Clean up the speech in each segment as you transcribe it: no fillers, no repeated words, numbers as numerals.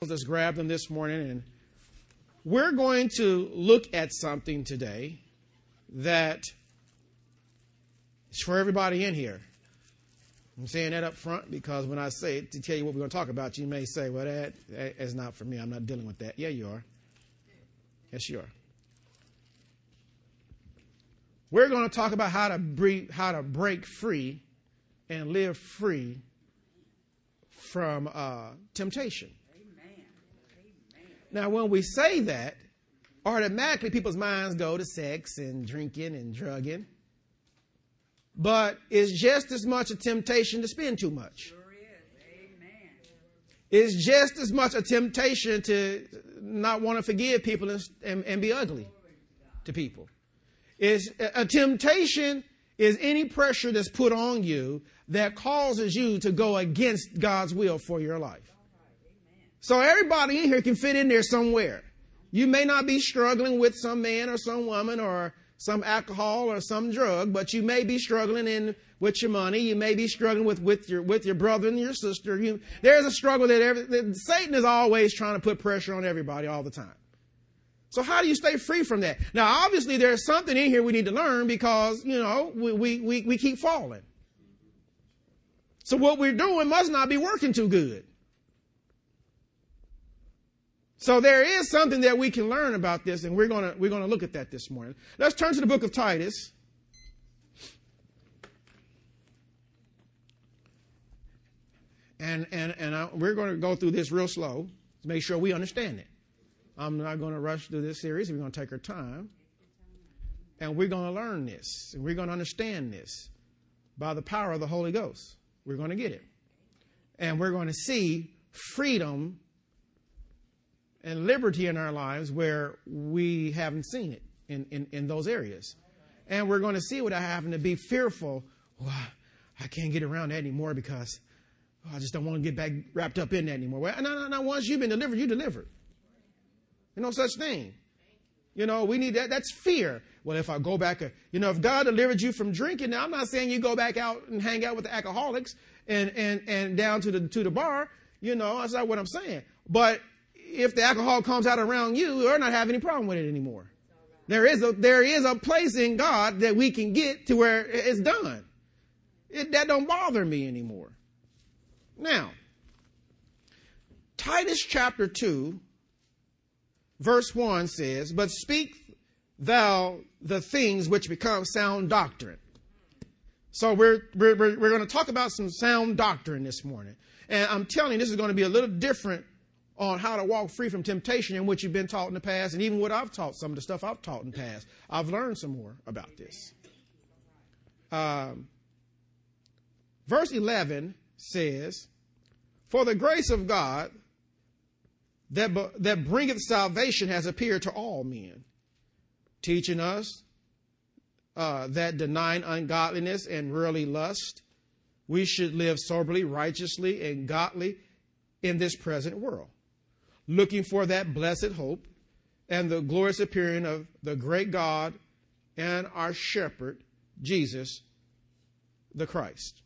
Bibles. Let's grab them this morning. And we're going to look at something today that is for everybody in here. I'm saying that up front because when I say it to tell you what we're going to talk about, you may say, well, that is not for me. I'm not dealing with that. Yeah, you are. Yes, you are. We're going to talk about how to break free and live free from temptation. Amen. Now, when we say that, automatically people's minds go to sex and drinking and drugging. But it's just as much a temptation to spend too much. Sure is. Amen. It's just as much a temptation to not want to forgive people and be ugly to people. It's a temptation is any pressure that's put on you that causes you to go against God's will for your life. So everybody in here can fit in there somewhere. You may not be struggling with some man or some woman or some alcohol or some drug, but you may be struggling with your money. You may be struggling with your brother and your sister. There's a struggle that Satan is always trying to put pressure on everybody all the time. So how do you stay free from that? Now, obviously, there's something in here we need to learn because, we keep falling. So what we're doing must not be working too good. So there is something that we can learn about this, and we're gonna look at that this morning. Let's turn to the book of Titus. And we're going to go through this real slow to make sure we understand it. I'm not going to rush through this series. We're going to take our time. And we're going to learn this. And we're going to understand this by the power of the Holy Ghost. We're going to get it. And we're going to see freedom and liberty in our lives where we haven't seen it in those areas. And we're going to see without having to be fearful. Well, I can't get around that anymore because I just don't want to get back wrapped up in that anymore. Well, no. Once you've been delivered, you're delivered. There's no such thing. We need that. That's fear. Well, if I go back, if God delivered you from drinking, now I'm not saying you go back out and hang out with the alcoholics and down to the bar. That's not what I'm saying. But if the alcohol comes out around you, you're not having any problem with it anymore. There is a place in God that we can get to where it's done. That don't bother me anymore. Now, Titus chapter 2, verse 1 says, "But speak thou the things which become sound doctrine." So we're going to talk about some sound doctrine this morning. And I'm telling you, this is going to be a little different on how to walk free from temptation in what you've been taught in the past, and even what I've taught, some of the stuff I've taught in the past. I've learned some more about this. Verse 11 says, "For the grace of God that bringeth salvation has appeared to all men, teaching us that denying ungodliness and worldly lust, we should live soberly, righteously, and godly in this present world, looking for that blessed hope and the glorious appearing of the great God and our shepherd, Jesus the Christ,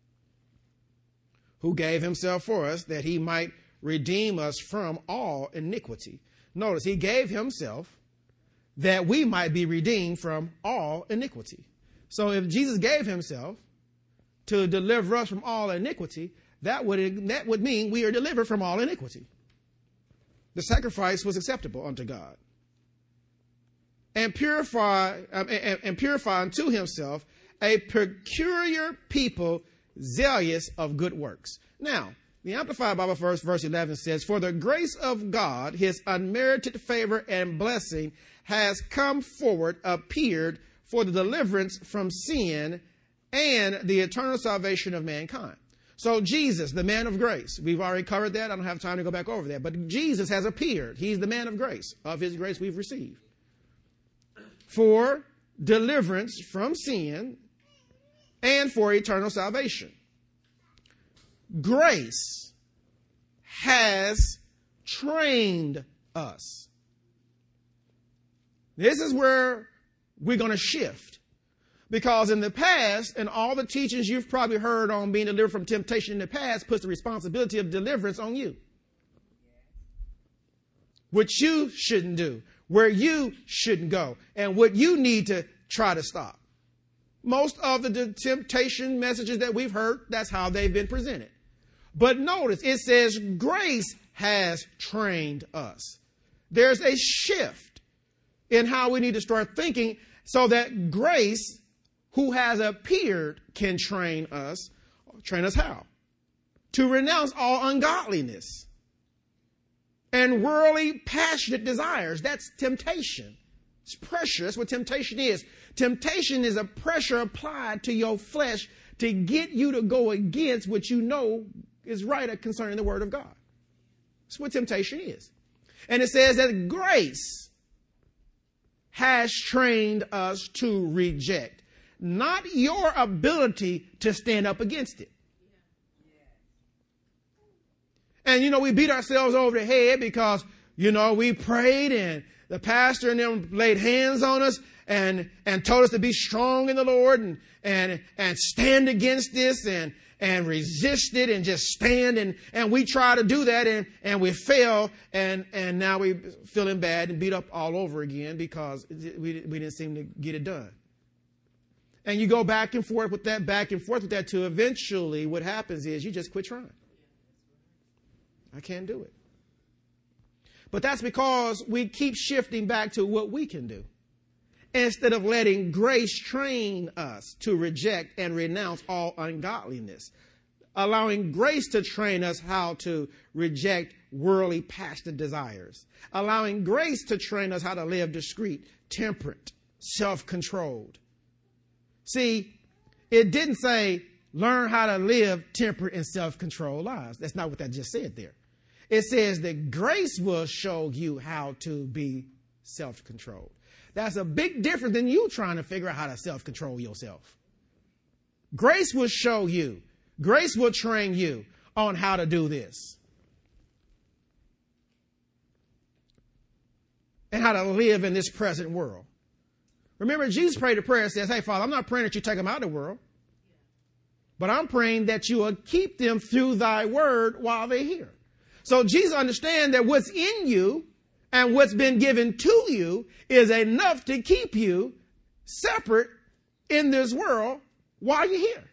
who gave himself for us that he might redeem us from all iniquity." Notice, he gave himself that we might be redeemed from all iniquity. So if Jesus gave himself to deliver us from all iniquity, that would mean we are delivered from all iniquity. The sacrifice was acceptable unto God. And purify unto himself a peculiar people, zealous of good works. Now, the Amplified Bible verse 11 says, "For the grace of God, his unmerited favor and blessing has come forward, appeared for the deliverance from sin and the eternal salvation of mankind." So Jesus, the man of grace, we've already covered that. I don't have time to go back over that. But Jesus has appeared. He's the man of grace. Of his grace we've received. For deliverance from sin and for eternal salvation. Grace has trained us. This is where we're going to shift. Because in the past, and all the teachings you've probably heard on being delivered from temptation in the past puts the responsibility of deliverance on you. what you shouldn't do, where you shouldn't go, and what you need to try to stop. Most of the temptation messages that we've heard, that's how they've been presented. But notice, it says grace has trained us. There's a shift in how we need to start thinking so that grace, who has appeared, can train us. Train us how? To renounce all ungodliness and worldly passionate desires. That's temptation. It's pressure. That's what temptation is. Temptation is a pressure applied to your flesh to get you to go against what you know is right concerning the word of God. That's what temptation is. And it says that grace has trained us to reject, not your ability to stand up against it. And, we beat ourselves over the head because, we prayed and the pastor and them laid hands on us and told us to be strong in the Lord and stand against this and resist it and just stand. And we try to do that and we fail. And now we're feeling bad and beat up all over again because we didn't seem to get it done. And you go back and forth with that till eventually what happens is you just quit trying. I can't do it. But that's because we keep shifting back to what we can do instead of letting grace train us to reject and renounce all ungodliness, allowing grace to train us how to reject worldly passionate desires, allowing grace to train us how to live discreet, temperate, self-controlled. See, it didn't say learn how to live temperate and self-controlled lives. That's not what that just said there. It says that grace will show you how to be self-controlled. That's a big difference than you trying to figure out how to self-control yourself. Grace will show you. Grace will train you on how to do this. And how to live in this present world. Remember, Jesus prayed a prayer and says, hey, Father, I'm not praying that you take them out of the world. But I'm praying that you will keep them through thy word while they're here. So Jesus understands that what's in you and what's been given to you is enough to keep you separate in this world while you're here.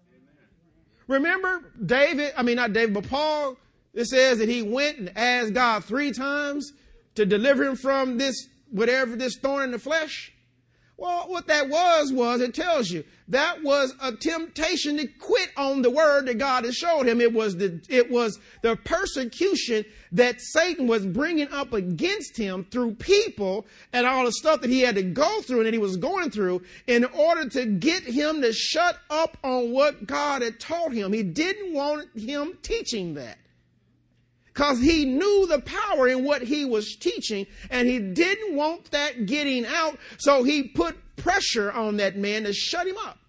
Remember but Paul, it says that he went and asked God 3 times to deliver him from this thorn in the flesh. Well, what that was it tells you that was a temptation to quit on the word that God has showed him. It was the persecution that Satan was bringing up against him through people and all the stuff that he had to go through and that he was going through in order to get him to shut up on what God had taught him. He didn't want him teaching that. Because he knew the power in what he was teaching, and he didn't want that getting out, so he put pressure on that man to shut him up.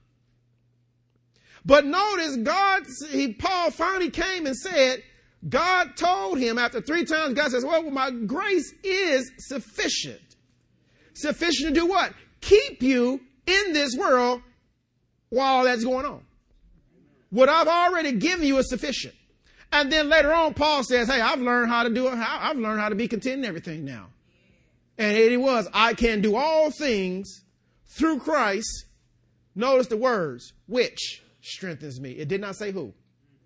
But notice Paul finally came and said, God told him after 3 times, God says, well, my grace is sufficient. Sufficient to do what? Keep you in this world while that's going on. What I've already given you is sufficient. And then later on, Paul says, hey, I've learned how to do it. I've learned how to be content in everything now. And it was, I can do all things through Christ. Notice the words, which strengthens me. It did not say who.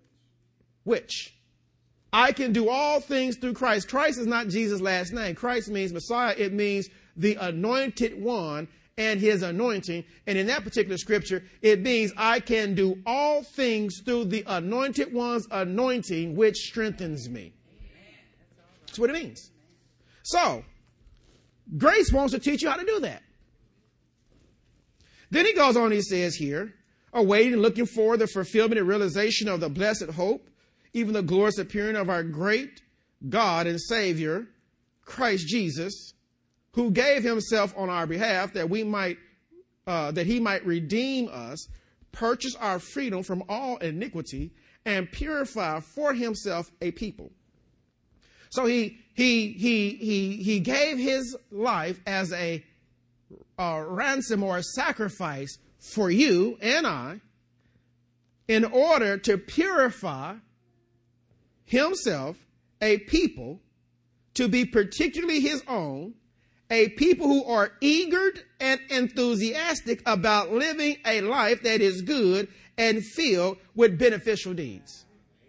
Which. I can do all things through Christ. Christ is not Jesus' last name. Christ means Messiah. It means the anointed one and his anointing. And in that particular scripture, it means I can do all things through the anointed one's anointing, which strengthens me. That's what it means. So, grace wants to teach you how to do that. Then he goes on, he says here, awaiting and looking for the fulfillment and realization of the blessed hope, even the glorious appearing of our great God and Savior, Christ Jesus, who gave himself on our behalf that he might redeem us, purchase our freedom from all iniquity, and purify for himself a people. So he gave his life as a ransom or a sacrifice for you and I in order to purify himself a people to be particularly his own, a people who are eager and enthusiastic about living a life that is good and filled with beneficial deeds.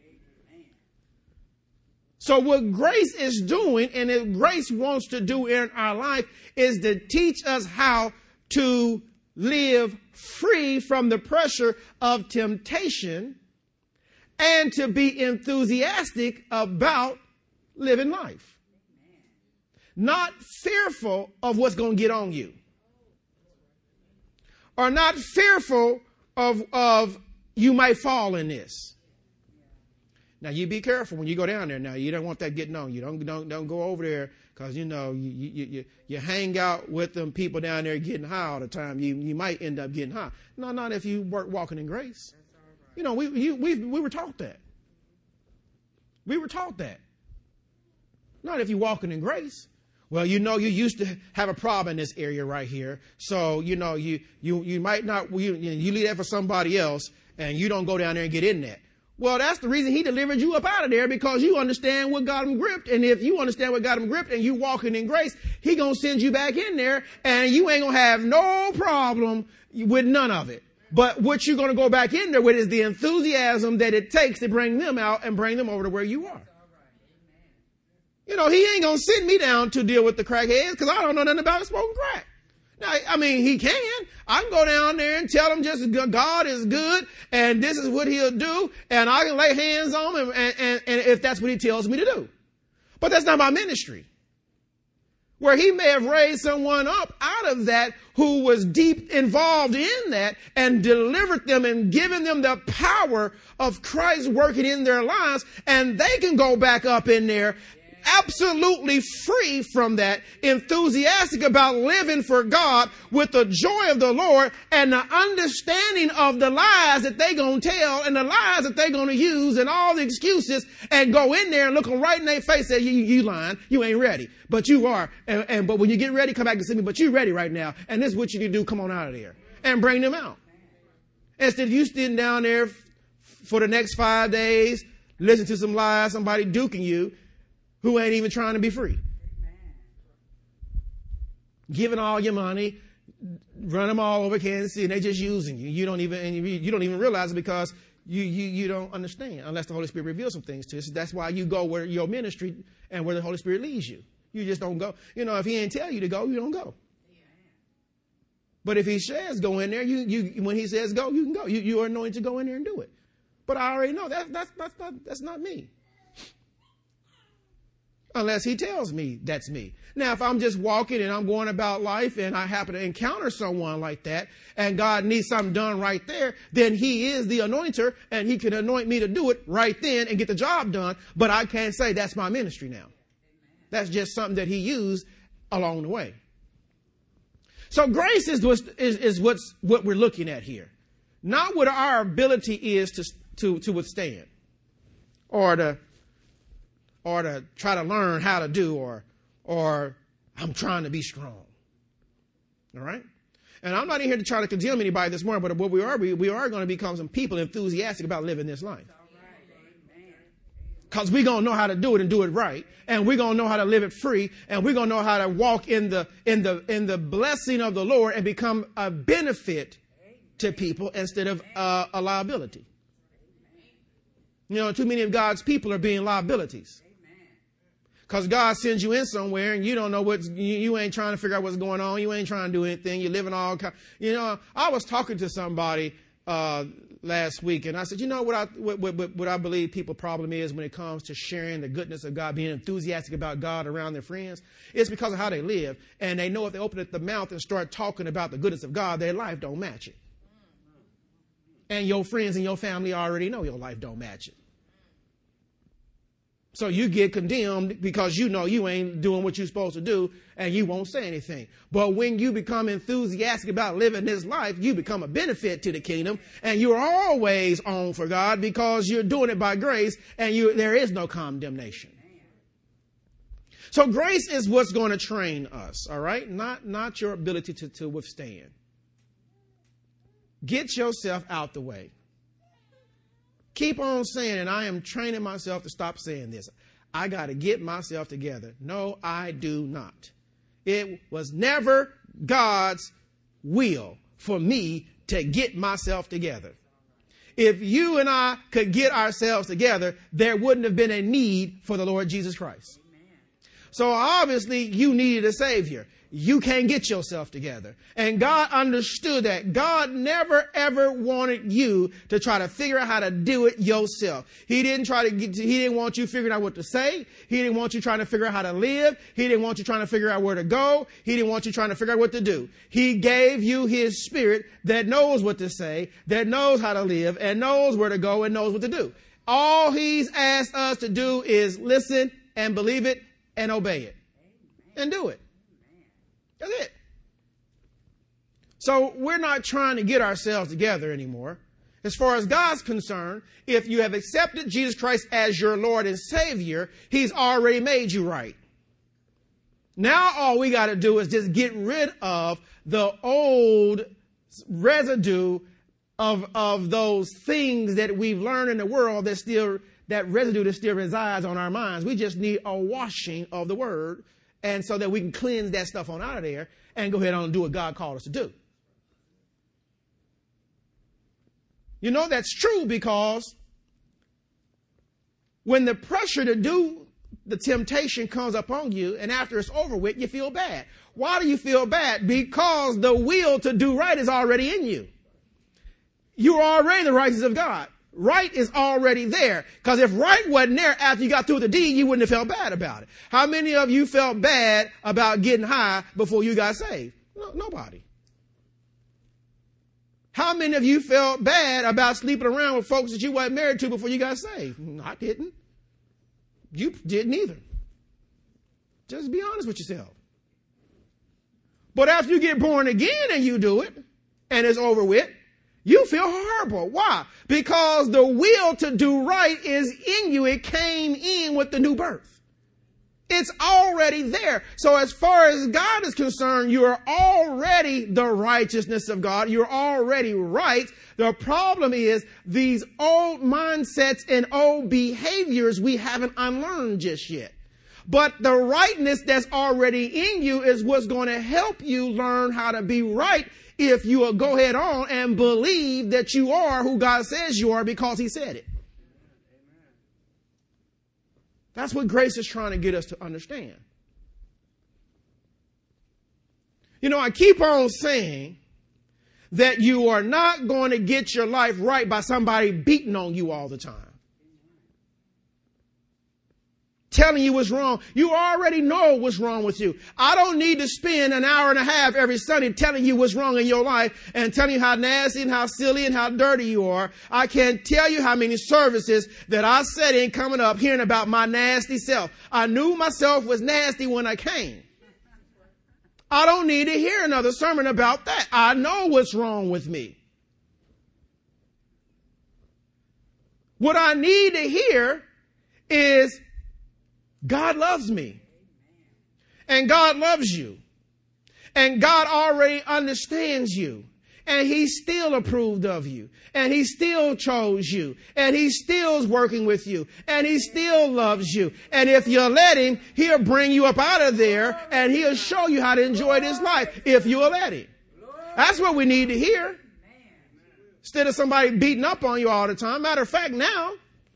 So what grace is doing, and if grace wants to do in our life, is to teach us how to live free from the pressure of temptation and to be enthusiastic about living life. Not fearful of what's going to get on you. Or not fearful of you might fall in this. Now, you be careful when you go down there. Now, you don't want that getting on you. Don't go over there because, you know, you hang out with them people down there getting high all the time. You might end up getting high. No, not if you work walking in grace. You know, we were taught that. We were taught that. Not if you're walking in grace. Well, you know, you used to have a problem in this area right here. So, you know, you might not, you leave that for somebody else and you don't go down there and get in that. Well, that's the reason he delivered you up out of there, because you understand what got him gripped. And if you understand what got him gripped and you walking in grace, he going to send you back in there and you ain't going to have no problem with none of it. But what you're going to go back in there with is the enthusiasm that it takes to bring them out and bring them over to where you are. You know, he ain't going to send me down to deal with the crackheads because I don't know nothing about smoking crack. Now, I mean, he can. I can go down there and tell him just God is good and this is what he'll do. And I can lay hands on him and if that's what he tells me to do. But that's not my ministry. Where he may have raised someone up out of that who was deep involved in that and delivered them and given them the power of Christ working in their lives. And they can go back up in there absolutely free from that, enthusiastic about living for God with the joy of the Lord and the understanding of the lies that they gonna tell and the lies that they gonna use and all the excuses, and go in there and look them right in their face and say, you lying, you ain't ready, but you are. But when you get ready, come back and see me, but you ready right now. And this is what you need to do. Come on out of there and bring them out. Instead of you sitting down there for the next 5 days, listen to some lies, somebody duking you, who ain't even trying to be free. Amen. Giving all your money, run them all over Kansas City, and they just using you. You don't even realize it because you don't understand unless the Holy Spirit reveals some things to you. So that's why you go where your ministry and where the Holy Spirit leads you. You just don't go. You know, if he ain't tell you to go, you don't go. But if he says go in there, when he says go, you can go. You are anointed to go in there and do it. But I already know that's not me. Unless he tells me that's me. Now, if I'm just walking and I'm going about life and I happen to encounter someone like that and God needs something done right there, then he is the anointer and he can anoint me to do it right then and get the job done. But I can't say that's my ministry now. That's just something that he used along the way. So grace is what we're looking at here. Not what our ability is to withstand or to try to learn how to do, or I'm trying to be strong. All right? And I'm not in here to try to condemn anybody this morning, but what we are going to become some people enthusiastic about living this life. Because we're going to know how to do it and do it right. And we're going to know how to live it free. And we're going to know how to walk in the blessing of the Lord and become a benefit to people instead of a liability. You know, too many of God's people are being liabilities. Because God sends you in somewhere and you don't know you ain't trying to figure out what's going on. You ain't trying to do anything. You're living all kind. You know, I was talking to somebody last week and I said, you know what I believe people's problem is when it comes to sharing the goodness of God, being enthusiastic about God around their friends? It's because of how they live. And they know if they open up the mouth and start talking about the goodness of God, their life don't match it. And your friends and your family already know your life don't match it. So you get condemned because you know you ain't doing what you're supposed to do and you won't say anything. But when you become enthusiastic about living this life, you become a benefit to the kingdom and you're always on for God because you're doing it by grace and there is no condemnation. So grace is what's going to train us, all right? Not your ability to withstand. Get yourself out the way. Keep on saying, and I am training myself to stop saying this. I got to get myself together. No, I do not. It was never God's will for me to get myself together. If you and I could get ourselves together, there wouldn't have been a need for the Lord Jesus Christ. So obviously you needed a Savior. You can't get yourself together. And God understood that. God never ever wanted you to try to figure out how to do it yourself. He didn't want you figuring out what to say. He didn't want you trying to figure out how to live. He didn't want you trying to figure out where to go. He didn't want you trying to figure out what to do. He gave you his Spirit that knows what to say, that knows how to live, and knows where to go and knows what to do. All he's asked us to do is listen and believe it and obey it and do it. That's it. So we're not trying to get ourselves together anymore. As far as God's concerned, if you have accepted Jesus Christ as your Lord and Savior, he's already made you right. Now all we got to do is just get rid of the old residue of those things that we've learned in the world that residue that still resides on our minds. We just need a washing of the word, and so that we can cleanse that stuff on out of there and go ahead on and do what God called us to do. You know that's true because when the pressure to do the temptation comes upon you and after it's over with, you feel bad. Why do you feel bad? Because the will to do right is already in you. You're already the righteousness of God. Right is already there. Because if right wasn't there after you got through the deed, you wouldn't have felt bad about it. How many of you felt bad about getting high before you got saved? No, nobody. How many of you felt bad about sleeping around with folks that you weren't married to before you got saved? I didn't. You didn't either. Just be honest with yourself. But after you get born again and you do it, and it's over with, you feel horrible. Why? Because the will to do right is in you. It came in with the new birth. It's already there. So as far as God is concerned, you are already the righteousness of God. You're already right. The problem is these old mindsets and old behaviors we haven't unlearned just yet. But the rightness that's already in you is what's going to help you learn how to be right if you will go ahead on and believe that you are who God says you are because he said it. That's what grace is trying to get us to understand. You know, I keep on saying that you are not going to get your life right by somebody beating on you all the time. Telling you what's wrong. You already know what's wrong with you. I don't need to spend an hour and a half every Sunday telling you what's wrong in your life and telling you how nasty and how silly and how dirty you are. I can't tell you how many services that I sat in coming up hearing about my nasty self. I knew myself was nasty when I came. I don't need to hear another sermon about that. I know what's wrong with me. What I need to hear is God loves me. And God loves you. And God already understands you. And he still approved of you. And he still chose you. And he still is working with you. And he still loves you. And if you let him, he'll bring you up out of there and he'll show you how to enjoy this life if you'll let him. That's what we need to hear. Instead of somebody beating up on you all the time. Matter of fact, now,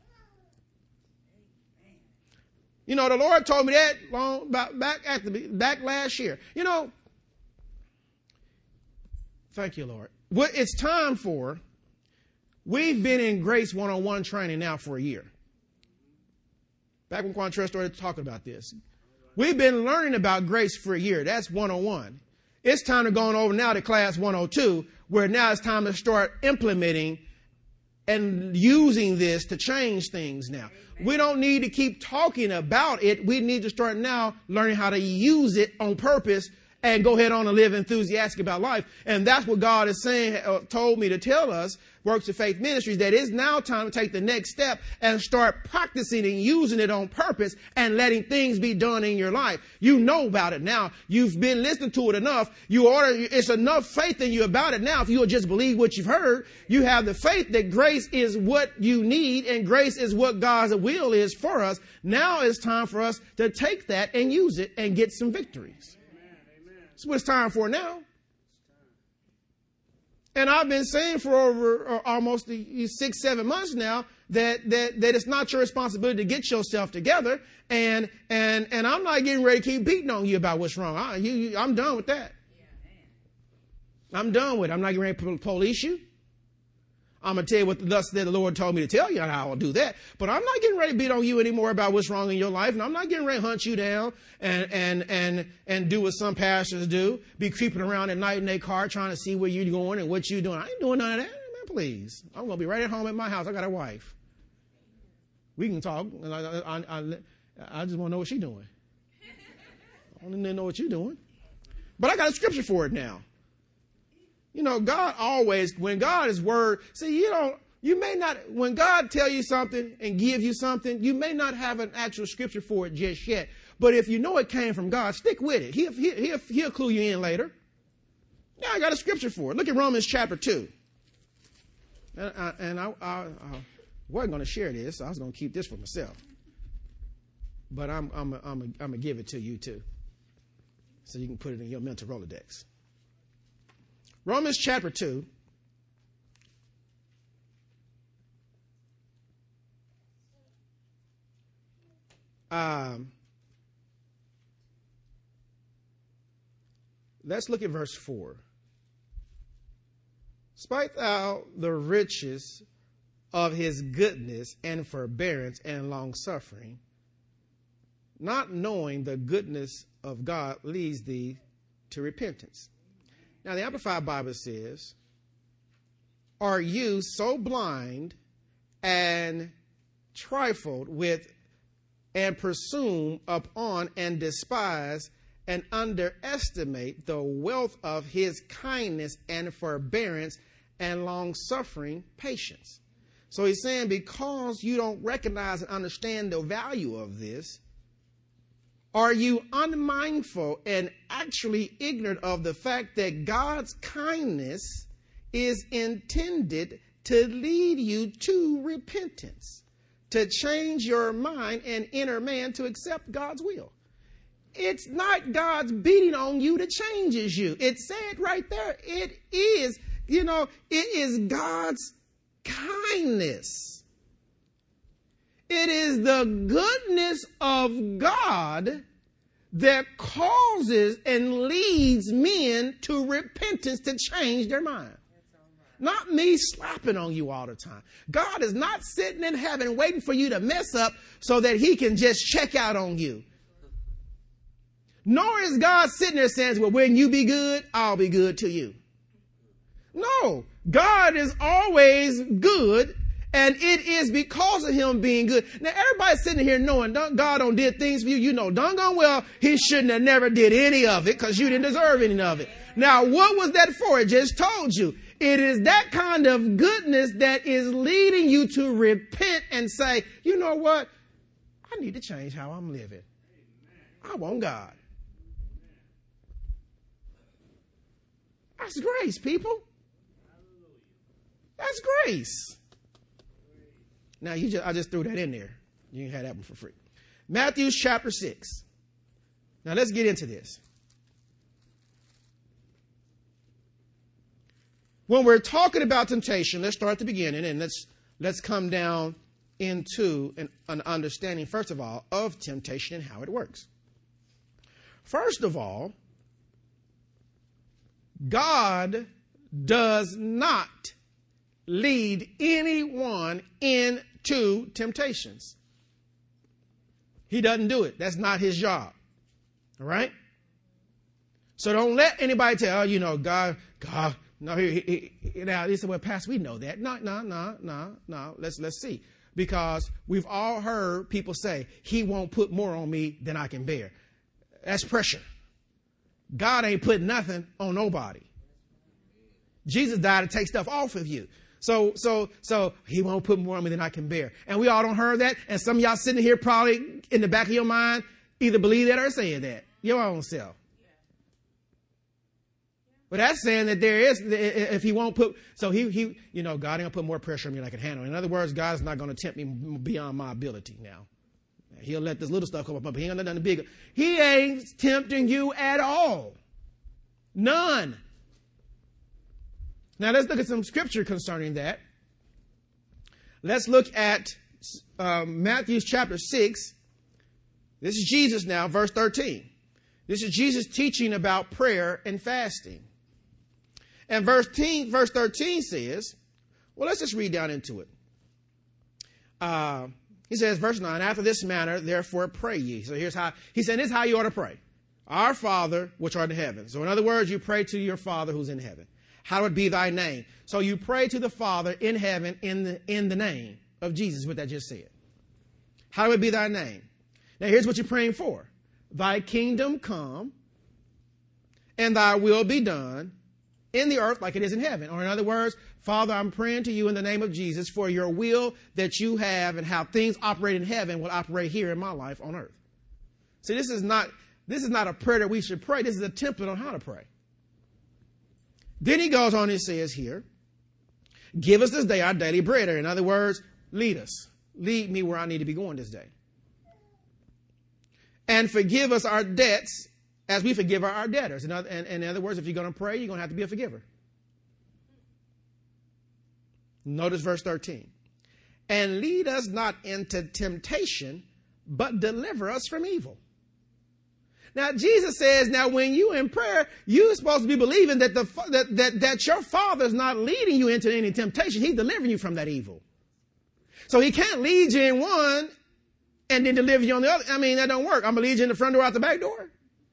you know, the Lord told me that back last year. You know, thank you, Lord. What it's time for, we've been in Grace 101 training now for a year. Back when Quantrell started talking about this. We've been learning about grace for a year. That's 101. It's time to go on over now to class 102, where now it's time to start implementing and using this to change things now. We don't need to keep talking about it. We need to start now learning how to use it on purpose and go ahead on and live enthusiastic about life. And that's what God is saying, told me to tell us, Works of Faith Ministries, that it's now time to take the next step and start practicing and using it on purpose and letting things be done in your life. You know about it now. You've been listening to it enough. It's enough faith in you about it now. If you'll just believe what you've heard, you have the faith that grace is what you need and grace is what God's will is for us. Now it's time for us to take that and use it and get some victories. That's what it's time for now. And I've been saying for over almost 6-7 months now that it's not your responsibility to get yourself together. And I'm not getting ready to keep beating on you about what's wrong. I'm done with that. I'm done with it. I'm not getting ready to police you. I'm going to tell you what the Lord told me to tell you, and I will do that. But I'm not getting ready to beat on you anymore about what's wrong in your life. And I'm not getting ready to hunt you down and do what some pastors do, be creeping around at night in their car trying to see where you're going and what you're doing. I ain't doing none of that. Man, please. I'm going to be right at home at my house. I got a wife. We can talk. And I just want to know what she's doing. I want to know what you're doing. But I got a scripture for it now. You know, God always, when God is word, see, you may not, when God tell you something and give you something, you may not have an actual scripture for it just yet. But if you know it came from God, stick with it. He'll clue you in later. Yeah, I got a scripture for it. Look at Romans chapter 2. And I wasn't going to share this. I was going to keep this for myself. But I'm going to give it to you too. So you can put it in your mental Rolodex. Romans chapter 2. Let's look at verse 4. Spite thou the riches of his goodness and forbearance and long suffering, not knowing the goodness of God leads thee to repentance. Now, the Amplified Bible says, are you so blind and trifled with and presume upon and despise and underestimate the wealth of his kindness and forbearance and long-suffering patience? So he's saying because you don't recognize and understand the value of this, are you unmindful and actually ignorant of the fact that God's kindness is intended to lead you to repentance, to change your mind and inner man to accept God's will? It's not God's beating on you that changes you. It said right there, it is God's kindness. It is the goodness of God that causes and leads men to repentance to change their mind. Not me slapping on you all the time. God is not sitting in heaven waiting for you to mess up so that he can just check out on you. Nor is God sitting there saying, well, when you be good, I'll be good to you. No, God is always good. And it is because of him being good. Now, everybody's sitting here knowing God don't did things for you. You know, doggone well, he shouldn't have never did any of it because you didn't deserve any of it. Now, what was that for? It just told you. It is that kind of goodness that is leading you to repent and say, you know what? I need to change how I'm living. I want God. That's grace, people. That's grace. Now, I just threw that in there. You can have that one for free. Matthew chapter 6. Now, let's get into this. When we're talking about temptation, let's start at the beginning and let's come down into an understanding, first of all, of temptation and how it works. First of all, God does not lead anyone into temptations. He doesn't do it. That's not his job. All right? So don't let anybody tell, God, no, he said, well, Pastor, we know that. No. Let's see. Because we've all heard people say, he won't put more on me than I can bear. That's pressure. God ain't putting nothing on nobody. Jesus died to take stuff off of you. So he won't put more on me than I can bear. And we all don't heard that. And some of y'all sitting here probably in the back of your mind either believe that or saying that. Your own self. But that's saying that there is, if he won't put, so God ain't gonna put more pressure on me than I can handle. In other words, God's not going to tempt me beyond my ability now. He'll let this little stuff come up, but he ain't gonna let nothing bigger. He ain't tempting you at all. None. Now let's look at some scripture concerning that. Let's look at Matthew chapter 6. This is Jesus now, verse 13. This is Jesus teaching about prayer and fasting. And verse 13 says, well, let's just read down into it. He says, verse 9, after this manner, therefore pray ye. So here's how, he said, this is how you ought to pray. Our Father, which art in heaven. So in other words, you pray to your Father who's in heaven. Hallowed be thy name. So you pray to the Father in heaven in the name of Jesus, what that just said. Hallowed be thy name. Now here's what you're praying for. Thy kingdom come and thy will be done in the earth like it is in heaven. Or in other words, Father, I'm praying to you in the name of Jesus for your will that you have and how things operate in heaven will operate here in my life on earth. See, this is not a prayer that we should pray. This is a template on how to pray. Then he goes on and says here, give us this day our daily bread. Or in other words, lead us. Lead me where I need to be going this day. And forgive us our debts as we forgive our debtors. In other words, if you're going to pray, you're going to have to be a forgiver. Notice verse 13. And lead us not into temptation, but deliver us from evil. Now, Jesus says, now when you in prayer, you're supposed to be believing that that your Father is not leading you into any temptation. He's delivering you from that evil. So he can't lead you in one and then deliver you on the other. I mean, that don't work. I'm going to lead you in the front door out the back door.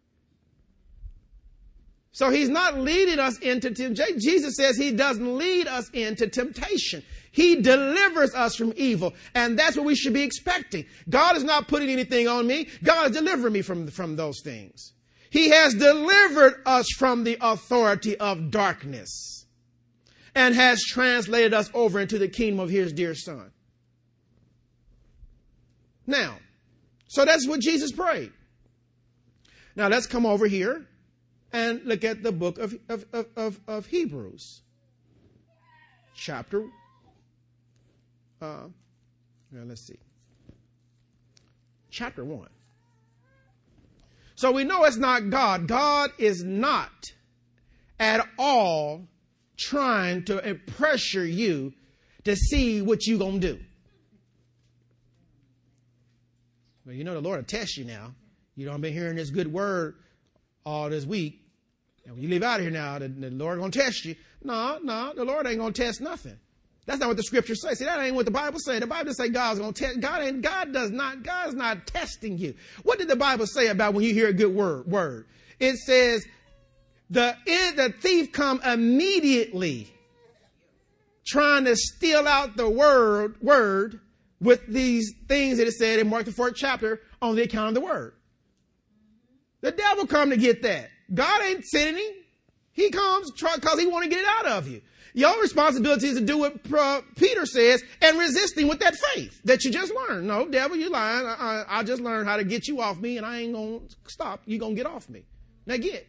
So he's not leading us into temptation. Jesus says he doesn't lead us into temptation. He delivers us from evil. And that's what we should be expecting. God is not putting anything on me. God is delivering me from those things. He has delivered us from the authority of darkness and has translated us over into the kingdom of his dear Son. Now, so that's what Jesus prayed. Now let's come over here and look at the book of Hebrews. Chapter, let's see. Chapter 1. So we know it's not God. God is not at all trying to pressure you to see what you're going to do. Well, you know the Lord will test you now. You know, I've been hearing this good word all this week. And when you leave out of here now, the Lord going to test you. No, the Lord ain't going to test nothing. That's not what the scriptures say. See, that ain't what the Bible say. The Bible say God's going to test. God's not testing you. What did the Bible say about when you hear a good word? It says the thief come immediately trying to steal out the word with these things that it said in Mark the 4th chapter on the account of the word. The devil come to get that. God ain't sending him. He comes because he want to get it out of you. Your responsibility is to do what Peter says and resisting with that faith that you just learned. No, devil, you lying. I just learned how to get you off me and I ain't going to stop. You're going to get off me. Now get.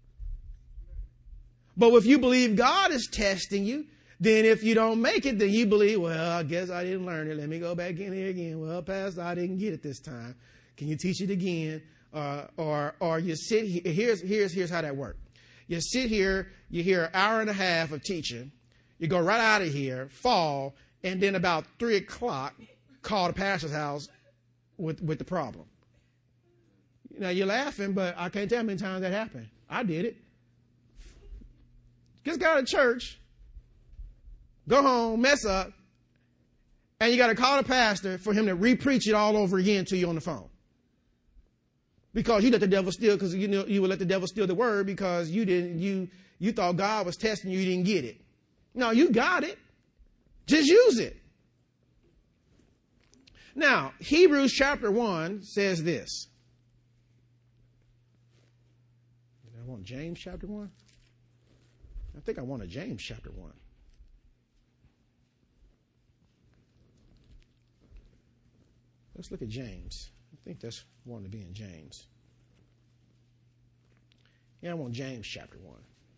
But if you believe God is testing you, then if you don't make it, then you believe, well, I guess I didn't learn it. Let me go back in here again. Well, Pastor, I didn't get it this time. Can you teach it again? Or you sit here. Here's how that works. You sit here, you hear an hour and a half of teaching, you go right out of here, fall, and then about 3 o'clock, call the pastor's house with the problem. Now you're laughing, but I can't tell how many times that happened. I did it. Just got to church, go home, mess up, and you got to call the pastor for him to re-preach it all over again to you on the phone. Because you let the devil steal, because you would let the devil steal the word because you thought God was testing you, you didn't get it. No, you got it. Just use it. Now, Hebrews chapter 1 says this. want James chapter 1? I think I want a James chapter 1. Let's look at James. I think that's one to be in James. Yeah, I want James chapter 1.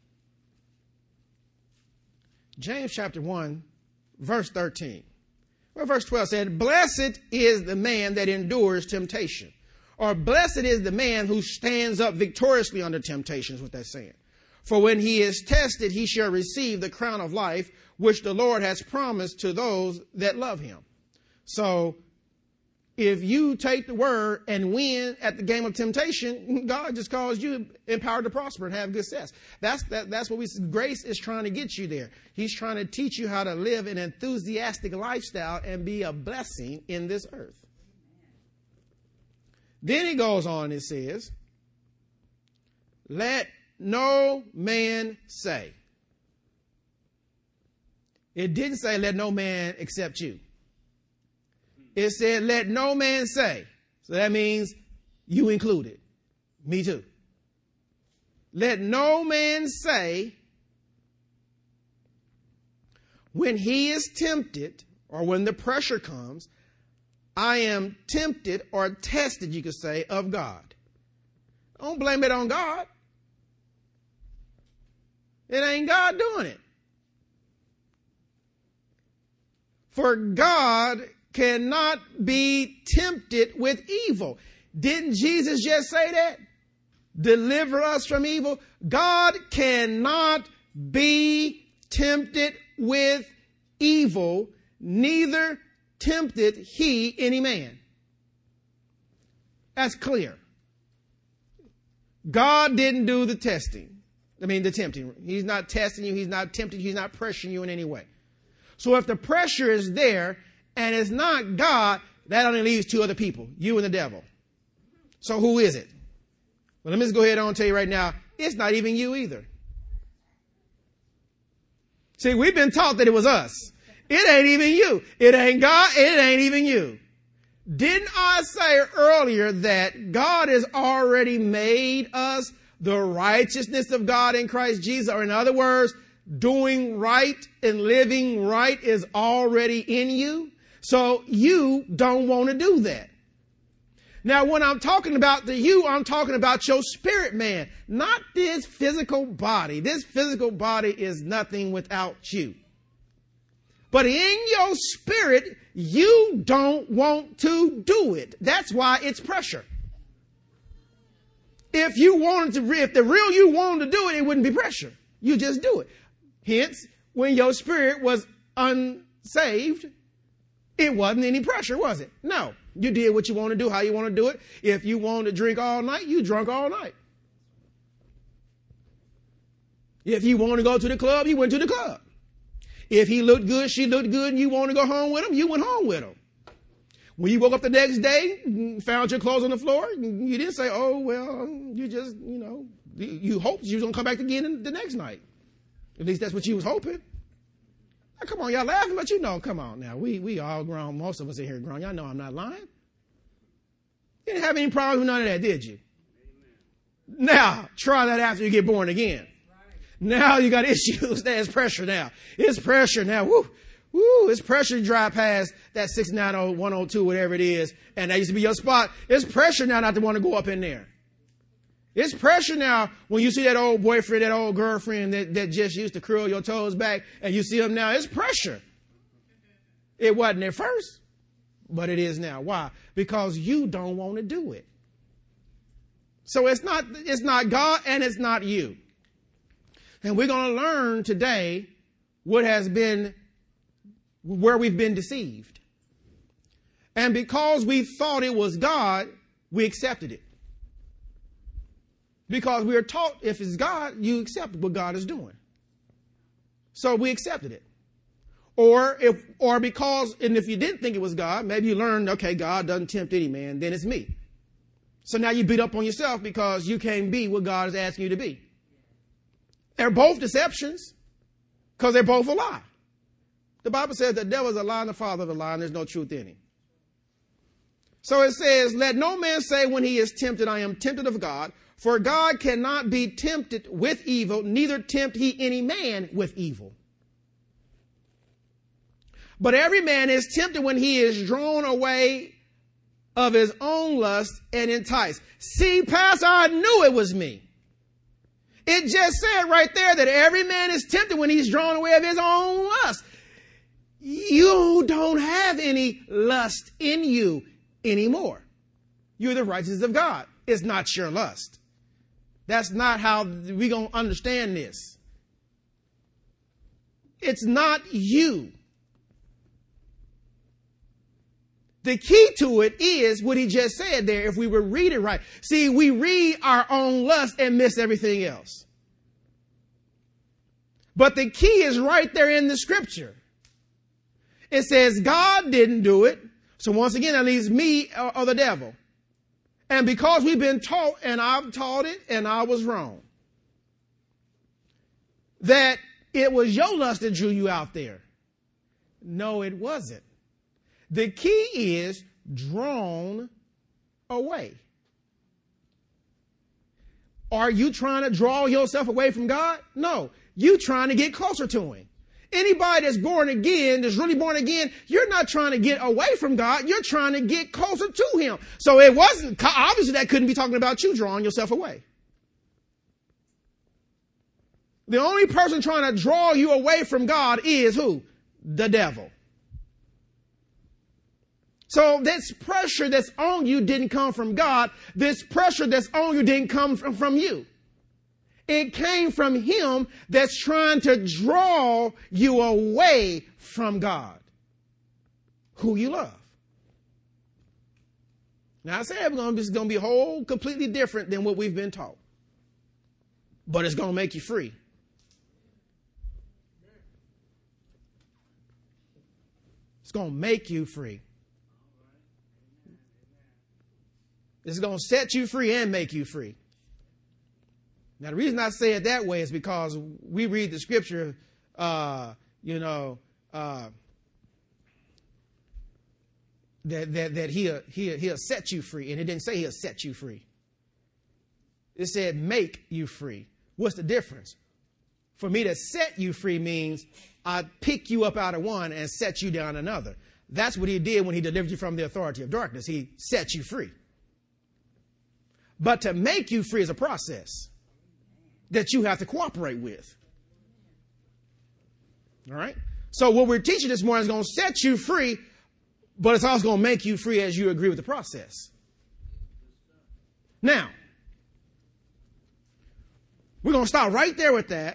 James chapter 1, verse 13. Well, verse 12 said, blessed is the man that endures temptation. Or blessed is the man who stands up victoriously under temptation, is what that's saying. For when he is tested, he shall receive the crown of life, which the Lord has promised to those that love him. So, if you take the word and win at the game of temptation, God just calls you empowered to prosper and have good success. That's what grace is trying to get you there. He's trying to teach you how to live an enthusiastic lifestyle and be a blessing in this earth. Then he goes on and says, let no man say. It didn't say let no man except you. It said, let no man say. So that means you included. Me too. Let no man say when he is tempted or when the pressure comes, I am tempted or tested, you could say, of God. Don't blame it on God. It ain't God doing it. For God cannot be tempted with evil. Didn't Jesus just say that? Deliver us from evil. God cannot be tempted with evil, neither tempted he any man. That's clear. God didn't do the tempting. He's not testing you. He's not tempting you. He's not pressuring you in any way. So if the pressure is there, and it's not God, that only leaves two other people, you and the devil. So who is it? Well, let me just go ahead and tell you right now, it's not even you either. See, we've been taught that it was us. It ain't even you. It ain't God. It ain't even you. Didn't I say earlier that God has already made us the righteousness of God in Christ Jesus? Or in other words, doing right and living right is already in you. So you don't want to do that. Now, when I'm talking about the you, I'm talking about your spirit man, not this physical body. This physical body is nothing without you. But in your spirit, you don't want to do it. That's why it's pressure. If the real you wanted to do it, it wouldn't be pressure. You just do it. Hence, when your spirit was unsaved, it wasn't any pressure, was it? No. You did what you want to do, how you want to do it. If you wanted to drink all night, you drunk all night. If you want to go to the club, you went to the club. If he looked good, she looked good, and you want to go home with him, you went home with him. When you woke up the next day, found your clothes on the floor, you didn't say, oh, well, you just, you hoped you was going to come back again the next night. At least that's what you was hoping. Now, come on, y'all laughing, but come on now. We all grown. Most of us in here grown. Y'all know I'm not lying. You didn't have any problems with none of that, did you? Amen. Now, try that after you get born again. Right. Now you got issues. There's pressure now. It's pressure now. Woo, it's pressure to drive past that 690, 102, whatever it is. And that used to be your spot. It's pressure now not to want to go up in there. It's pressure now when you see that old boyfriend, that old girlfriend that just used to curl your toes back and you see them now. It's pressure. It wasn't at first, but it is now. Why? Because you don't want to do it. So it's not God and it's not you. And we're going to learn today where we've been deceived. And because we thought it was God, we accepted it. Because we are taught if it's God, you accept what God is doing. So we accepted it. Or if you didn't think it was God, maybe you learned, okay, God doesn't tempt any man, then it's me. So now you beat up on yourself because you can't be what God is asking you to be. They're both deceptions because they're both a lie. The Bible says the devil is a lie and the father of a lie, and there's no truth in him. So it says, let no man say when he is tempted, I am tempted of God. For God cannot be tempted with evil, neither tempt he any man with evil. But every man is tempted when he is drawn away of his own lust and enticed. See, Pastor, I knew it was me. It just said right there that every man is tempted when he's drawn away of his own lust. You don't have any lust in you anymore. You're the righteousness of God. It's not your lust. That's not how we're going to understand this. It's not you. The key to it is what he just said there, if we would read it right. See, we read our own lust and miss everything else. But the key is right there in the scripture. It says God didn't do it. So once again, that leaves me or the devil. And because we've been taught, and I've taught it, and I was wrong, that it was your lust that drew you out there. No, it wasn't. The key is drawn away. Are you trying to draw yourself away from God? No, you trying to get closer to him. Anybody that's born again, that's really born again, you're not trying to get away from God. You're trying to get closer to him. So it wasn't, obviously that couldn't be talking about you drawing yourself away. The only person trying to draw you away from God is who? The devil. So this pressure that's on you didn't come from God. This pressure that's on you didn't come from you. It came from him that's trying to draw you away from God, who you love. Now I said this is going to be a whole completely different than what we've been taught. But it's going to make you free. It's going to make you free. It's going to set you free and make you free. Now, the reason I say it that way is because we read the scripture, that he'll set you free. And it didn't say he'll set you free. It said make you free. What's the difference? For me to set you free means I pick you up out of one and set you down another. That's what he did when he delivered you from the authority of darkness. He set you free. But to make you free is a process that you have to cooperate with. All right? So what we're teaching this morning is going to set you free, but it's also going to make you free as you agree with the process. Now, we're going to stop right there with that.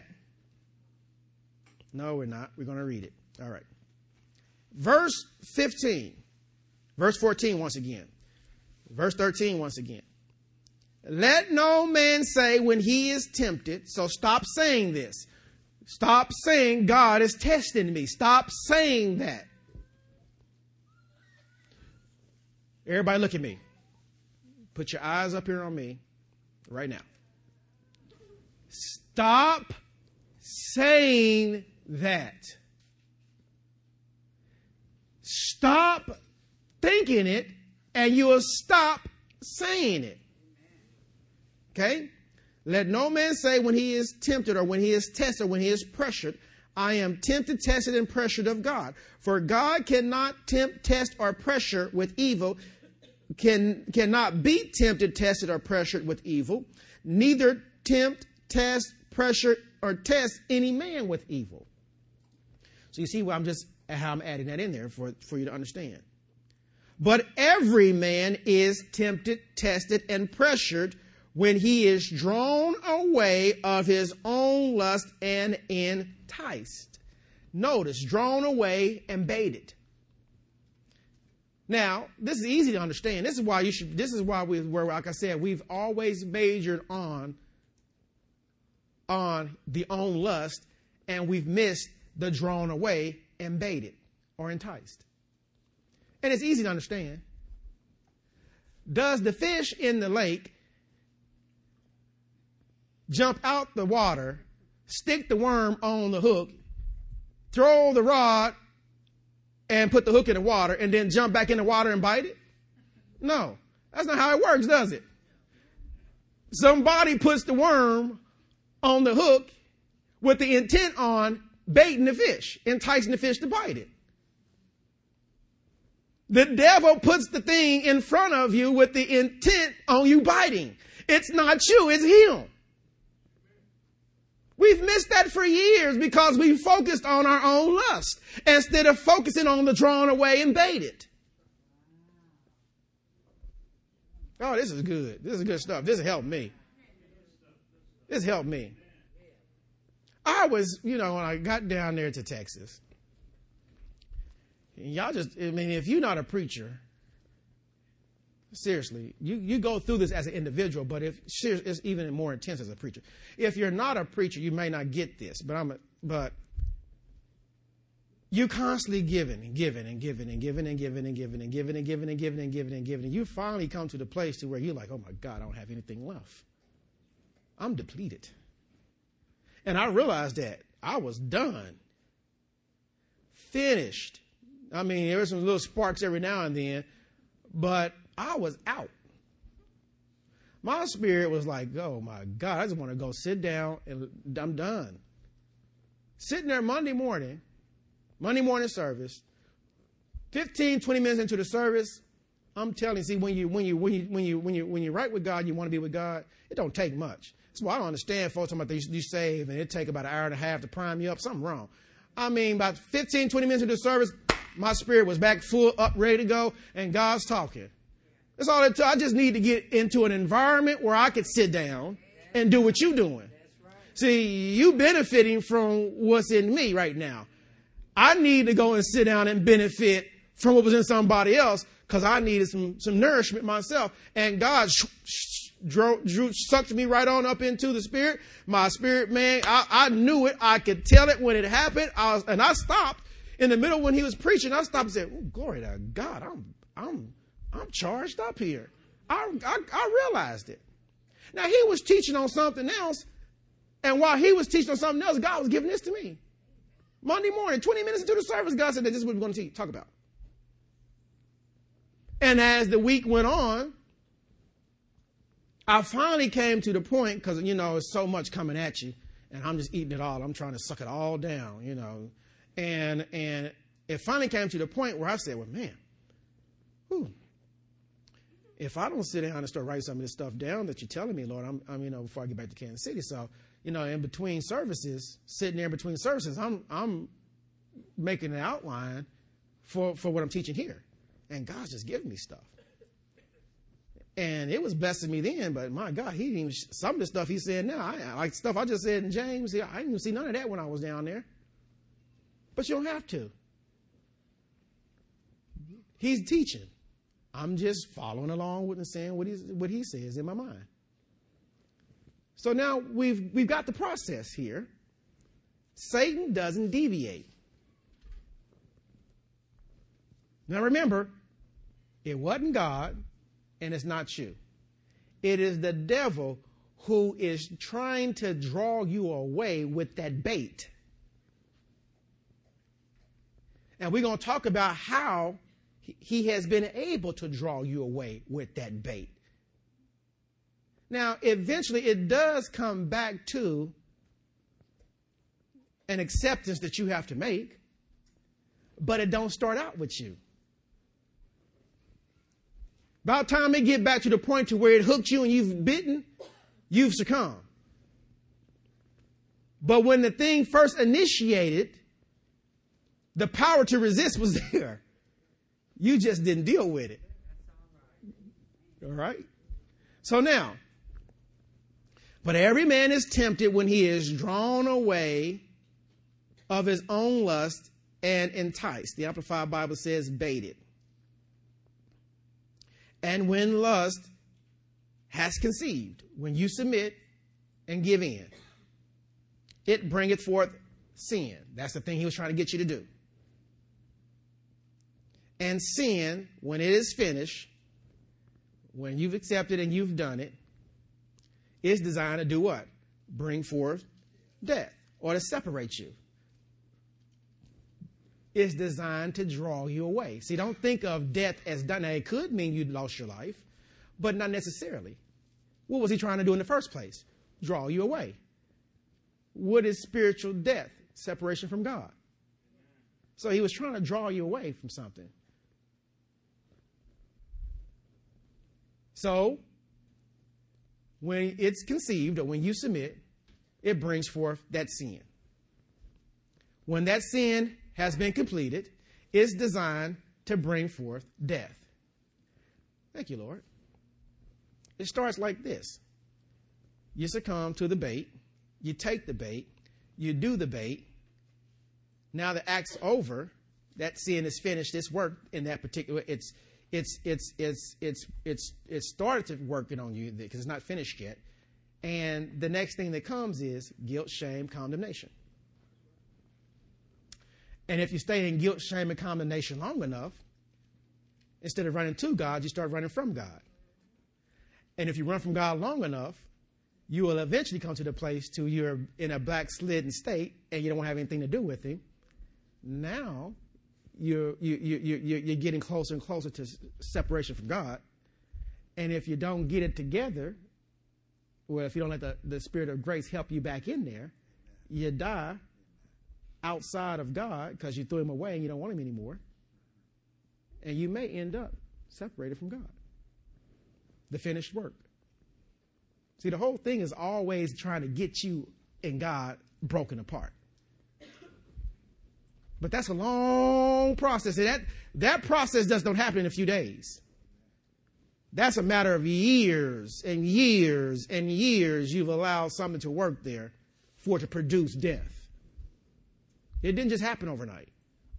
No, we're not. We're going to read it. All right. Verse 15. Verse 14 once again. Verse 13 once again. Let no man say when he is tempted. So stop saying this. Stop saying God is testing me. Stop saying that. Everybody look at me. Put your eyes up here on me right now. Stop saying that. Stop thinking it and you will stop saying it. Okay? Let no man say when he is tempted or when he is tested or when he is pressured, I am tempted, tested, and pressured of God. For God cannot tempt, test, or pressure with evil, cannot be tempted, tested, or pressured with evil, neither tempt, test, pressure, or test any man with evil. So you see how I'm adding that in there for you to understand. But every man is tempted, tested, and pressured when he is drawn away of his own lust and enticed. Notice, drawn away and baited. Now, this is easy to understand. This is why like I said, we've always majored on the own lust, and we've missed the drawn away and baited or enticed. And it's easy to understand. Does the fish in the lake jump out the water, stick the worm on the hook, throw the rod, and put the hook in the water, and then jump back in the water and bite it? No, that's not how it works, does it? Somebody puts the worm on the hook with the intent on baiting the fish, enticing the fish to bite it. The devil puts the thing in front of you with the intent on you biting. It's not you, it's him. We've missed that for years because we focused on our own lust instead of focusing on the drawn away and baited. Oh, this is good. This is good stuff. This helped me. This helped me. I was, when I got down there to Texas, y'all if you're not a preacher, seriously, you go through this as an individual, but it's even more intense as a preacher. If you're not a preacher, you may not get this, but you constantly giving and giving and giving and giving and giving and giving and giving and giving and giving and giving and giving, and you finally come to the place to where you're like, oh my God, I don't have anything left. I'm depleted. And I realized that I was done, finished. There were some little sparks every now and then, but I was out. My spirit was like, oh my God, I just want to go sit down and I'm done. Sitting there Monday morning service, 15, 20 minutes into the service, I'm telling you, see, when you're right with God, you want to be with God, it don't take much. That's why I don't understand folks talking about you save and it take about an hour and a half to prime you up. Something wrong. About 15, 20 minutes into the service, my spirit was back full, up, ready to go, and God's talking. That's all it took. I just need to get into an environment where I could sit down and do what you're doing. See, you benefiting from what's in me right now. I need to go and sit down and benefit from what was in somebody else because I needed some nourishment myself. And God sucked me right on up into the spirit. My spirit, man, I knew it. I could tell it when it happened. I stopped in the middle when he was preaching. I stopped and said, oh, glory to God. I'm charged up here. I realized it. Now he was teaching on something else. And while he was teaching on something else, God was giving this to me. Monday morning, 20 minutes into the service, God said that this is what we're going to talk about. And as the week went on, I finally came to the point, because, it's so much coming at you, and I'm just eating it all. I'm trying to suck it all down, And it finally came to the point where I said, well, man, if I don't sit down and start writing some of this stuff down that you're telling me, Lord, before I get back to Kansas City. So, in between services, sitting there in between services, I'm making an outline for what I'm teaching here. And God's just giving me stuff. And it was blessing me then, but my God, he didn't even, some of the stuff he said now, like stuff I just said in James, I didn't even see none of that when I was down there. But you don't have to. He's teaching. I'm just following along with and saying what he says in my mind. So now we've got the process here. Satan doesn't deviate. Now remember, it wasn't God and it's not you. It is the devil who is trying to draw you away with that bait. And we're going to talk about how he has been able to draw you away with that bait. Now, eventually it does come back to an acceptance that you have to make, but it don't start out with you. By the time it get back to the point to where it hooked you and you've bitten, you've succumbed. But when the thing first initiated, the power to resist was there. You just didn't deal with it. All right? So now, but every man is tempted when he is drawn away of his own lust and enticed. The Amplified Bible says baited. And when lust has conceived, when you submit and give in, it bringeth forth sin. That's the thing he was trying to get you to do. And sin, when it is finished, when you've accepted and you've done it, is designed to do what? Bring forth death, or to separate you. It's designed to draw you away. See, don't think of death as done. Now, it could mean you lost your life, but not necessarily. What was he trying to do in the first place? Draw you away. What is spiritual death? Separation from God. So he was trying to draw you away from something. So when it's conceived or when you submit, it brings forth that sin. When that sin has been completed, it's designed to bring forth death. Thank you, Lord. It starts like this. You succumb to the bait. You take the bait. You do the bait. Now the act's over. That sin is finished. It's worked in that particular. It's started to working on you because it's not finished yet. And the next thing that comes is guilt, shame, condemnation. And if you stay in guilt, shame, and condemnation long enough, instead of running to God, you start running from God. And if you run from God long enough, you will eventually come to the place to you're in a backslidden state and you don't have anything to do with him. Now you're getting closer and closer to separation from God. And if you don't get it together, well, if you don't let the Spirit of grace help you back in there, you die outside of God because you threw him away and you don't want him anymore. And you may end up separated from God. The finished work. See, the whole thing is always trying to get you and God broken apart. But that's a long process. And that process just don't happen in a few days. That's a matter of years and years and years you've allowed something to work there for it to produce death. It didn't just happen overnight.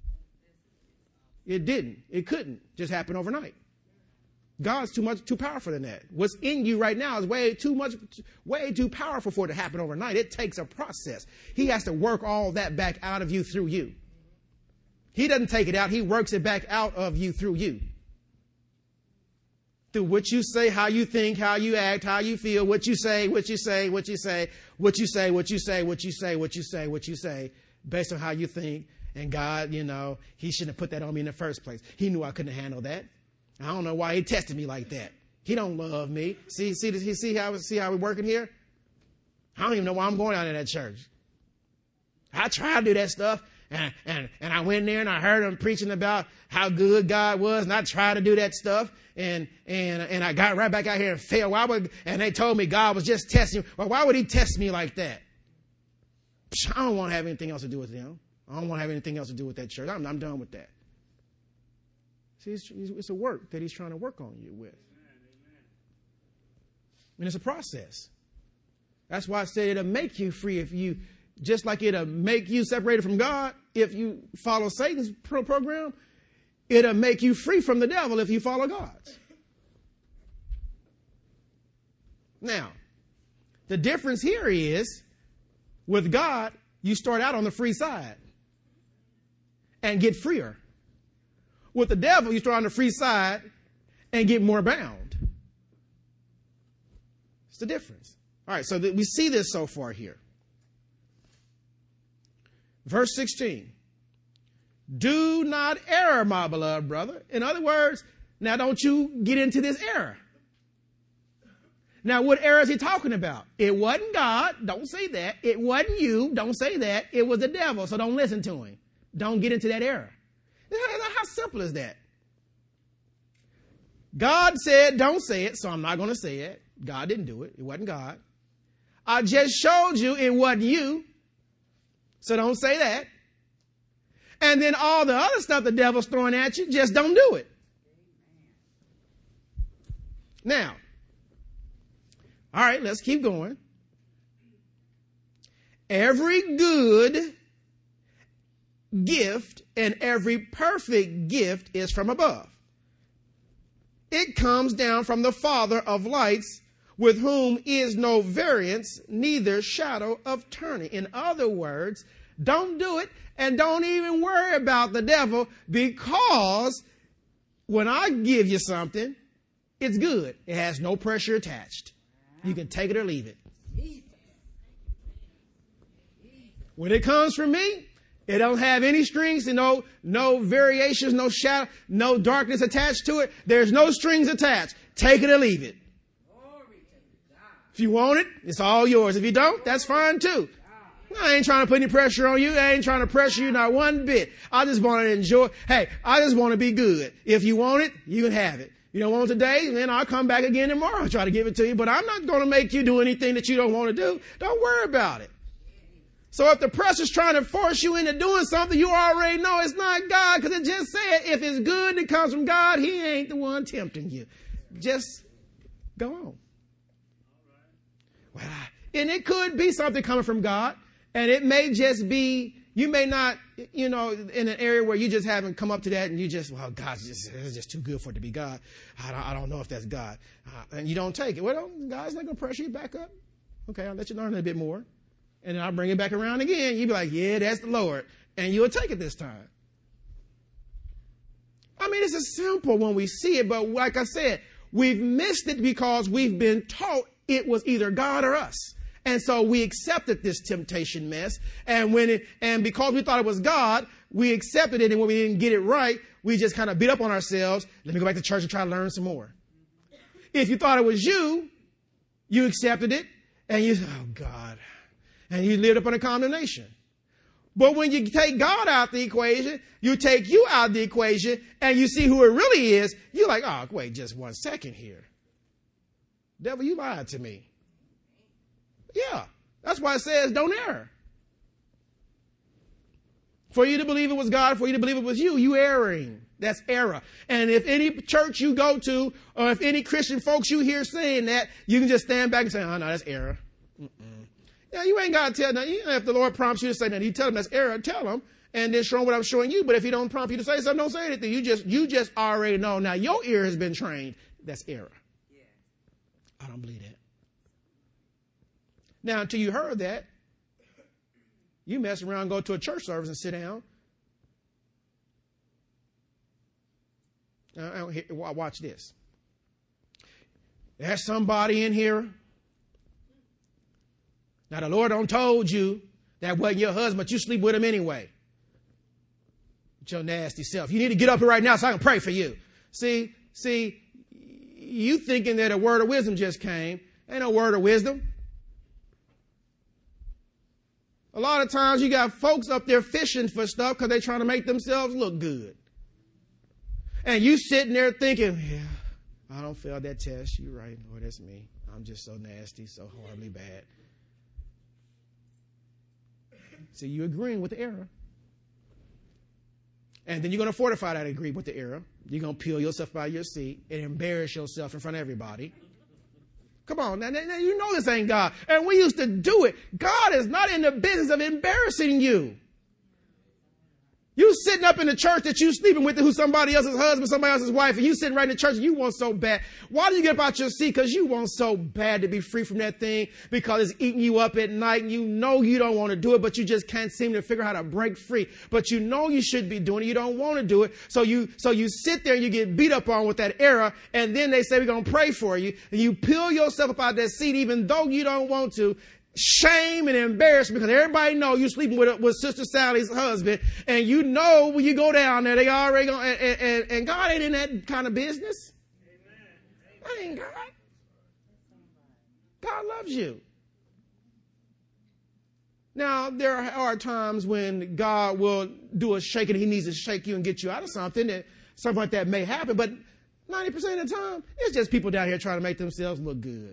It didn't. It couldn't just happen overnight. God's too powerful than that. What's in you right now is way too powerful for it to happen overnight. It takes a process. He has to work all that back out of you through you. He doesn't take it out. He works it back out of you through you. Through what you say, how you think, how you act, how you feel, what you say, what you say, what you say, what you say, what you say, what you say, what you say, what you say, based on how you think. And God, he shouldn't have put that on me in the first place. He knew I couldn't handle that. I don't know why he tested me like that. He don't love me. See how we're working here? I don't even know why I'm going out in that church. I tried to do that stuff, and I went there and I heard them preaching about how good God was, and I tried to do that stuff, and I got right back out here and failed. And they told me God was just testing me. Well, why would he test me like that? I don't want to have anything else to do with them. I don't want to have anything else to do with that church. I'm done with that. See, it's a work that he's trying to work on you with. And it's a process. That's why I said it'll make you free if you, just like it'll make you separated from God if you follow Satan's program, it'll make you free from the devil if you follow God's. Now, the difference here is, with God, you start out on the free side and get freer. With the devil, you start on the free side and get more bound. It's the difference. All right, so we see this so far here. Verse 16. Do not err, my beloved brother. In other words, now don't you get into this error. Now, what error is he talking about? It wasn't God. Don't say that. It wasn't you. Don't say that. It was the devil, so don't listen to him. Don't get into that error. How simple is that? God said, don't say it, so I'm not going to say it. God didn't do it. It wasn't God. I just showed you it wasn't you, so don't say that. And then all the other stuff the devil's throwing at you, just don't do it. Now, all right, let's keep going. Every good gift and every perfect gift is from above. It comes down from the Father of lights, with whom is no variance, neither shadow of turning. In other words, don't do it and don't even worry about the devil, because when I give you something, it's good. It has no pressure attached. You can take it or leave it. When it comes from me, It don't have any strings and no variations, no shadow, no darkness attached to it. There's no strings attached. Take it or leave it. If you want it, it's all yours. If you don't, that's fine too. I ain't trying to put any pressure on you. I ain't trying to pressure you not one bit. I just want to enjoy. Hey, I just want to be good. If you want it, you can have it. You don't want it today, then I'll come back again tomorrow and try to give it to you. But I'm not going to make you do anything that you don't want to do. Don't worry about it. So if the pressure's trying to force you into doing something, you already know it's not God, because it just said if it's good that comes from God, he ain't the one tempting you. Just go on. Well, and it could be something coming from God, and it may just be, you may not, in an area where you just haven't come up to that and you just, well, it's just too good for it to be God. I don't know if that's God. And you don't take it. Well, God's not going to pressure you back up. Okay, I'll let you learn a little bit more. And then I'll bring it back around again. You'll be like, yeah, that's the Lord. And you'll take it this time. I mean, it's simple when we see it, but like I said, we've missed it because we've been taught it was either God or us. And so we accepted this temptation mess. And because we thought it was God, we accepted it. And when we didn't get it right, we just kind of beat up on ourselves. Let me go back to church and try to learn some more. If you thought it was you accepted it and you said, oh God. And you lived up under condemnation. But when you take God out the equation, you take you out the equation, and you see who it really is, you're like, oh, wait just 1 second here. Devil, you lied to me. Yeah, that's why it says don't err. For you to believe it was God, for you to believe it was you erring. That's error. And if any church you go to, or if any Christian folks you hear saying that, you can just stand back and say, oh, no, that's error. Yeah, you ain't got to tell them. If the Lord prompts you to say that, you tell them that's error, tell them, and then show them what I'm showing you. But if he don't prompt you to say something, don't say anything. You just already know. Now, your ear has been trained. That's error. Yeah. I don't believe that. Now, until you heard that, you mess around, go to a church service and sit down. Watch this. There's somebody in here. Now, the Lord don't told you that wasn't your husband, but you sleep with him anyway. With your nasty self. You need to get up here right now so I can pray for you. See, you thinking that a word of wisdom just came. Ain't no word of wisdom. A lot of times you got folks up there fishing for stuff because they're trying to make themselves look good. And you sitting there thinking, yeah, I don't fail that test. You're right. Lord, that's me. I'm just so nasty, so horribly bad. So you're agreeing with the error. And then you're going to fortify that agree with the error. You're going to peel yourself out of your seat and embarrass yourself in front of everybody. Come on, now you know this ain't God. And we used to do it. God is not in the business of embarrassing you. You sitting up in the church that you sleeping with, who's somebody else's husband, somebody else's wife, and you sitting right in the church and you want so bad. Why do you get up out your seat? Because you want so bad to be free from that thing, because it's eating you up at night and you know you don't want to do it, but you just can't seem to figure out how to break free. But you know you should be doing it. You don't want to do it. So you sit there and you get beat up on with that error, and then they say we're going to pray for you, and you peel yourself up out of that seat even though you don't want to. Shame and embarrassment, because everybody know you sleeping with Sister Sally's husband, and you know when you go down there, they already go, and God ain't in that kind of business. That ain't God. God loves you. Now, there are times when God will do a shaking. He needs to shake you and get you out of something like that may happen, but 90% of the time, it's just people down here trying to make themselves look good.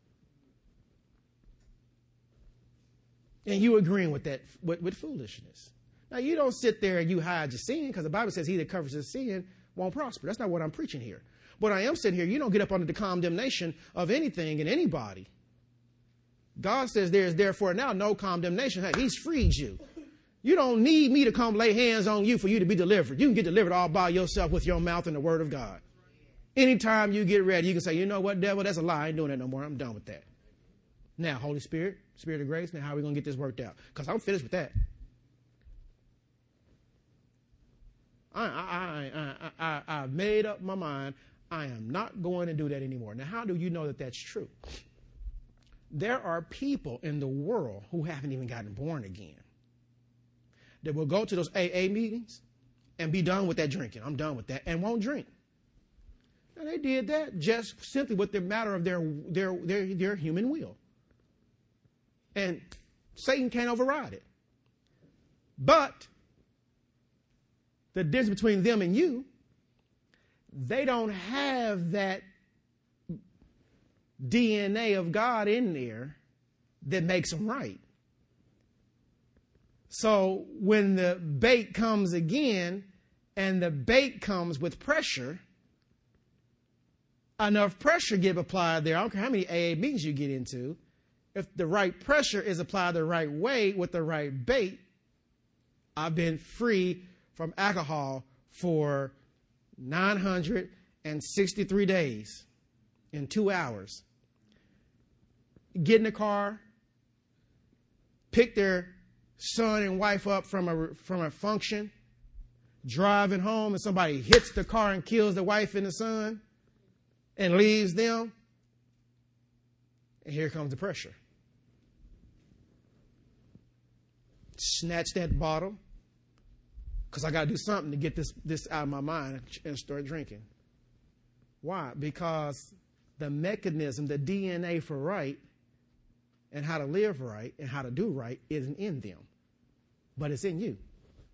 And you agreeing with that, with foolishness. Now, you don't sit there and you hide your sin, because the Bible says he that covers his sin won't prosper. That's not what I'm preaching here. But I am sitting here, you don't get up under the condemnation of anything and anybody. God says there is therefore now no condemnation. Hey, he's freed you. You don't need me to come lay hands on you for you to be delivered. You can get delivered all by yourself with your mouth and the word of God. Anytime you get ready, you can say, you know what, devil, that's a lie. I ain't doing that no more. I'm done with that. Now, Holy Spirit, Spirit of grace, now how are we going to get this worked out? Because I'm finished with that. I've made up my mind. I am not going to do that anymore. Now, how do you know that that's true? There are people in the world who haven't even gotten born again. that will go to those AA meetings and be done with that drinking. I'm done with that, and won't drink. And they did that just simply with the matter of their human will. And Satan can't override it. But the difference between them and you, they don't have that DNA of God in there that makes them right. So when the bait comes again, and the bait comes with pressure, enough pressure get applied there. I don't care how many AA meetings you get into. If the right pressure is applied the right way with the right bait, I've been free from alcohol for 963 days in 2 hours. Get in the car, pick their son and wife up from a function, driving home, and somebody hits the car and kills the wife and the son and leaves them. And here comes the pressure. Snatch that bottle, because I got to do something to get this out of my mind and start drinking. Why? Because the mechanism, the DNA for right and how to live right and how to do right isn't in them, but it's in you.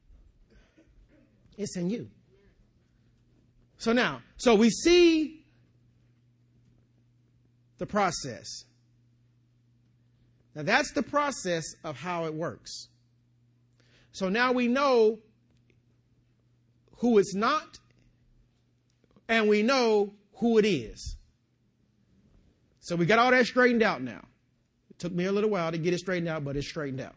It's in you. So we see the process. Now that's the process of how it works. So now we know who it's not, and we know who it is. So we got all that straightened out now. It took me a little while to get it straightened out, but it's straightened out.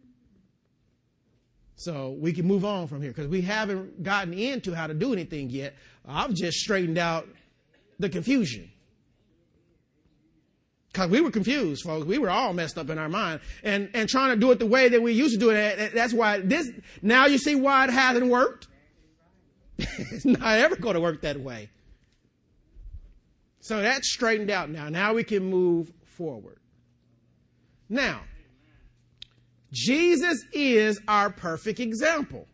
So we can move on from here, because we haven't gotten into how to do anything yet. I've just straightened out the confusion. Because we were confused, folks. We were all messed up in our mind. And trying to do it the way that we used to do it. That's why now you see why it hasn't worked. It's not ever going to work that way. So that's straightened out now. Now we can move forward. Now, Jesus is our perfect example.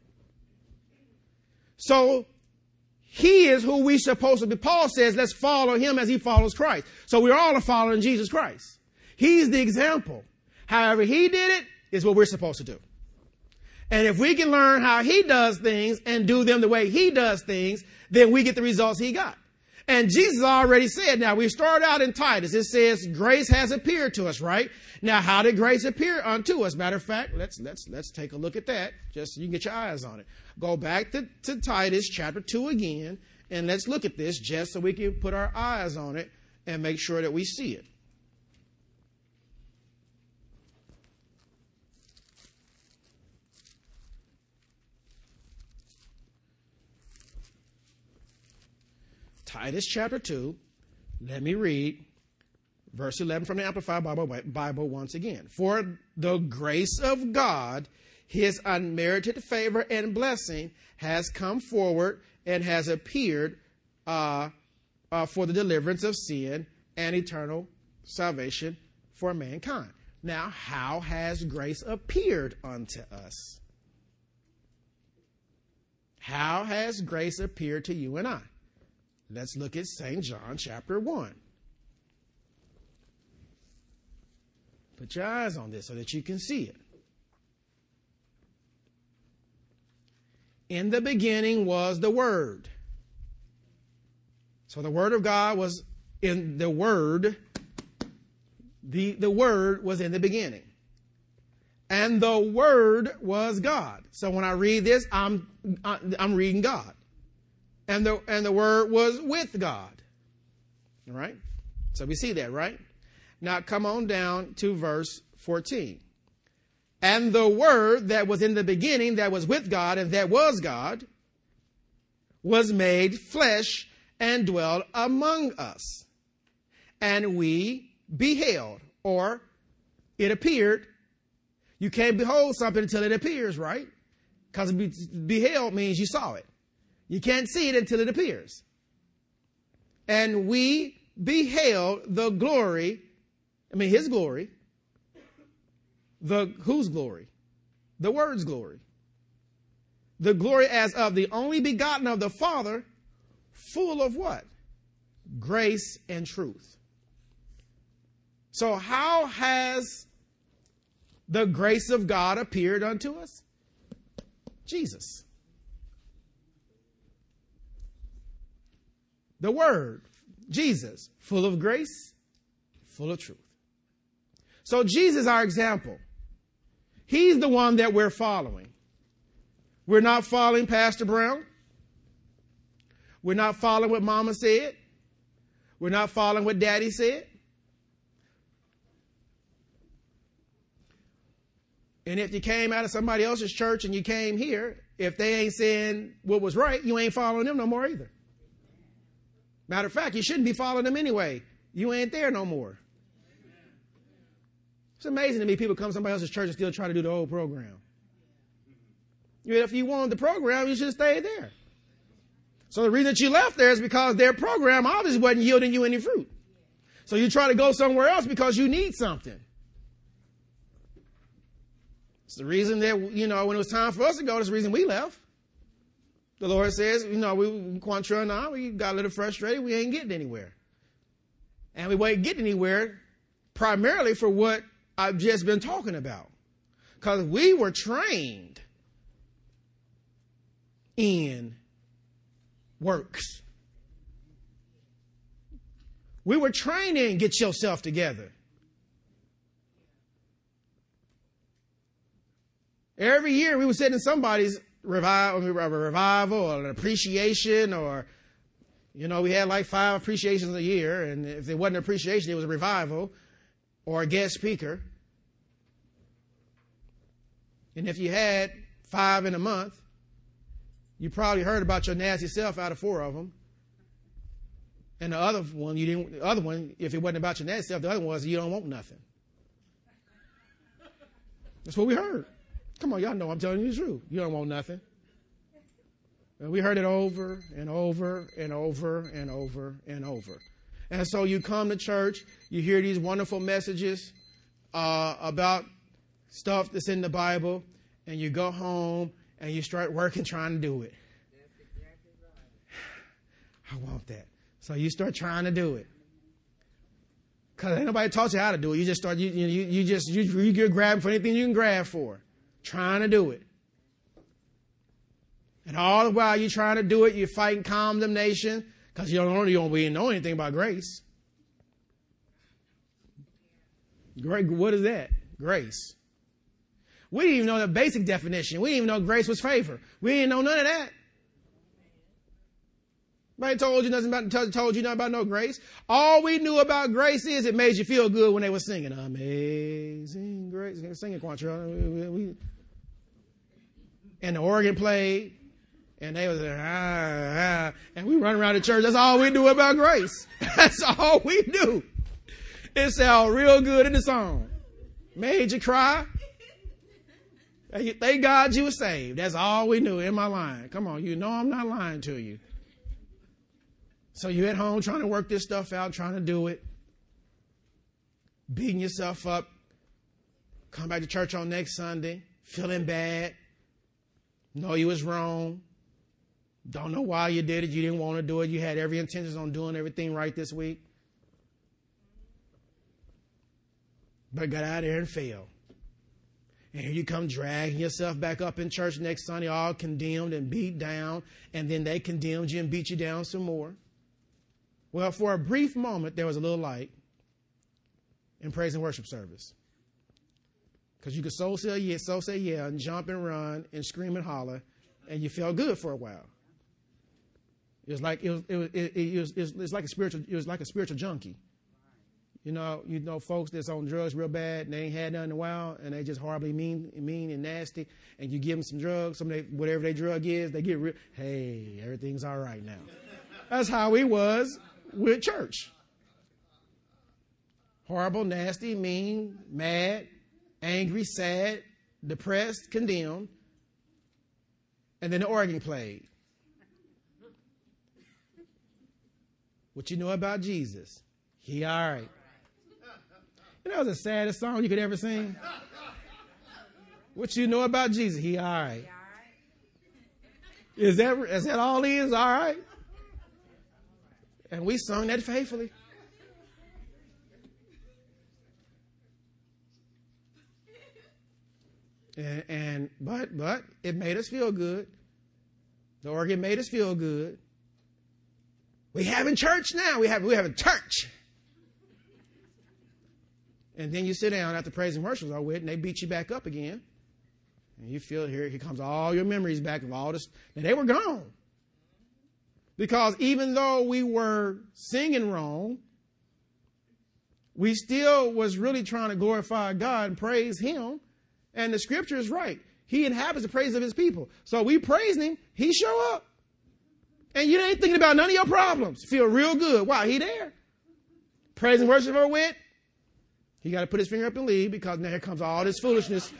So he is who we're supposed to be. Paul says, let's follow him as he follows Christ. So we're all following Jesus Christ. He's the example. However he did it is what we're supposed to do. And if we can learn how he does things and do them the way he does things, then we get the results he got. And Jesus already said, now we start out in Titus. It says grace has appeared to us, right? Now, how did grace appear unto us? Matter of fact, let's take a look at that. Just so you can get your eyes on it. Go back to Titus chapter 2 again, and let's look at this just so we can put our eyes on it and make sure that we see it. Titus chapter 2, let me read verse 11 from the Amplified Bible once again. For the grace of God, his unmerited favor and blessing has come forward and has appeared for the deliverance of sin and eternal salvation for mankind. Now, how has grace appeared unto us? How has grace appeared to you and I? Let's look at St. John chapter 1. Put your eyes on this so that you can see it. In the beginning was the Word. So the Word of God was in the Word. The Word was in the beginning. And the Word was God. So when I read this, I'm reading God. And the Word was with God. All right? So we see that, right? Now come on down to verse 14. And the Word that was in the beginning, that was with God, and that was God, was made flesh and dwelt among us. And we beheld, or it appeared. You can't behold something until it appears, right? Because beheld means you saw it. You can't see it until it appears. And we beheld the glory, his glory. Whose glory? The Word's glory. the glory as of the only begotten of the Father, full of what? Grace and truth. So how has the grace of God appeared unto us? Jesus. The Word, Jesus, full of grace, full of truth. So Jesus is our example. He's the one that we're following. We're not following Pastor Brown. We're not following what Mama said. We're not following what Daddy said. And if you came out of somebody else's church and you came here, if they ain't saying what was right, you ain't following them no more either. Matter of fact, you shouldn't be following them anyway. You ain't there no more. It's amazing to me people come to somebody else's church and still try to do the old program. If you wanted the program, you should have stayed there. So the reason that you left there is because their program obviously wasn't yielding you any fruit. So you try to go somewhere else because you need something. It's the reason that, when it was time for us to go, that's the reason we left. The Lord says, we Quantrill and I, we got a little frustrated. We ain't getting anywhere. And we weren't getting anywhere primarily for what I've just been talking about. Because we were trained in works. We were trained in get yourself together. Every year we would sit in somebody's revival or an appreciation, or, we had like 5 appreciations a year. And if it wasn't an appreciation, it was a revival or a guest speaker. And if you had 5 in a month, you probably heard about your nasty self out of 4 of them. And the other one, if it wasn't about your nasty self, the other one was you don't want nothing. That's what we heard. Come on, y'all know I'm telling you the truth. You don't want nothing. And we heard it over and over and over and over and over. And so you come to church, you hear these wonderful messages about stuff that's in the Bible, and you go home and you start working trying to do it. That's exactly right. I want that. So you start trying to do it. Because ain't nobody taught you how to do it. You just start, you get grabbing for anything you can grab for. Trying to do it. And all the while you're trying to do it, you're fighting condemnation because you don't really know anything about grace. What is that? Grace. We didn't even know the basic definition. We didn't even know grace was favor. We didn't know none of that. Nobody told you nothing about no grace. All we knew about grace is it made you feel good when they were singing. Amazing grace. Singing Quantrill. And the organ played. And they was and we run around the church. That's all we knew about grace. That's all we knew. It sounded real good in the song. Made you cry. Thank God you were saved. That's all we knew. Am I lying? Come on, I'm not lying to you. So you're at home trying to work this stuff out, trying to do it, beating yourself up, come back to church on next Sunday, feeling bad, know you was wrong, don't know why you did it, you didn't want to do it, you had every intention on doing everything right this week, but got out there and failed. And here you come dragging yourself back up in church next Sunday, all condemned and beat down, and then they condemned you and beat you down some more. Well, for a brief moment, there was a little light in praise and worship service. Because you could so say yeah, and jump and run and scream and holler, and you felt good for a while. It was like a spiritual junkie. You know, folks that's on drugs real bad, and they ain't had nothing in a while, and they just horribly mean and nasty, and you give them some drugs, whatever their drug is, they get real, hey, everything's all right now. That's how he was with church. Horrible, nasty, mean, mad, angry, sad, depressed, condemned, and then the organ played. What you know about Jesus? He all right. You know, it was the saddest song you could ever sing. What you know about Jesus? He all right. Is that all it is? All right. And we sung that faithfully. But it made us feel good. The organ made us feel good. We having church now. We having church. And then you sit down after praise and worship are with, and they beat you back up again. And you feel here comes all your memories back of all this. And they were gone. Because even though we were singing wrong, we still was really trying to glorify God and praise him. And the scripture is right. He inhabits the praise of his people. So we praising him. He show up. And you ain't thinking about none of your problems. Feel real good. Wow, he there. Praise and worship are with. He got to put his finger up and leave because now here comes all this foolishness.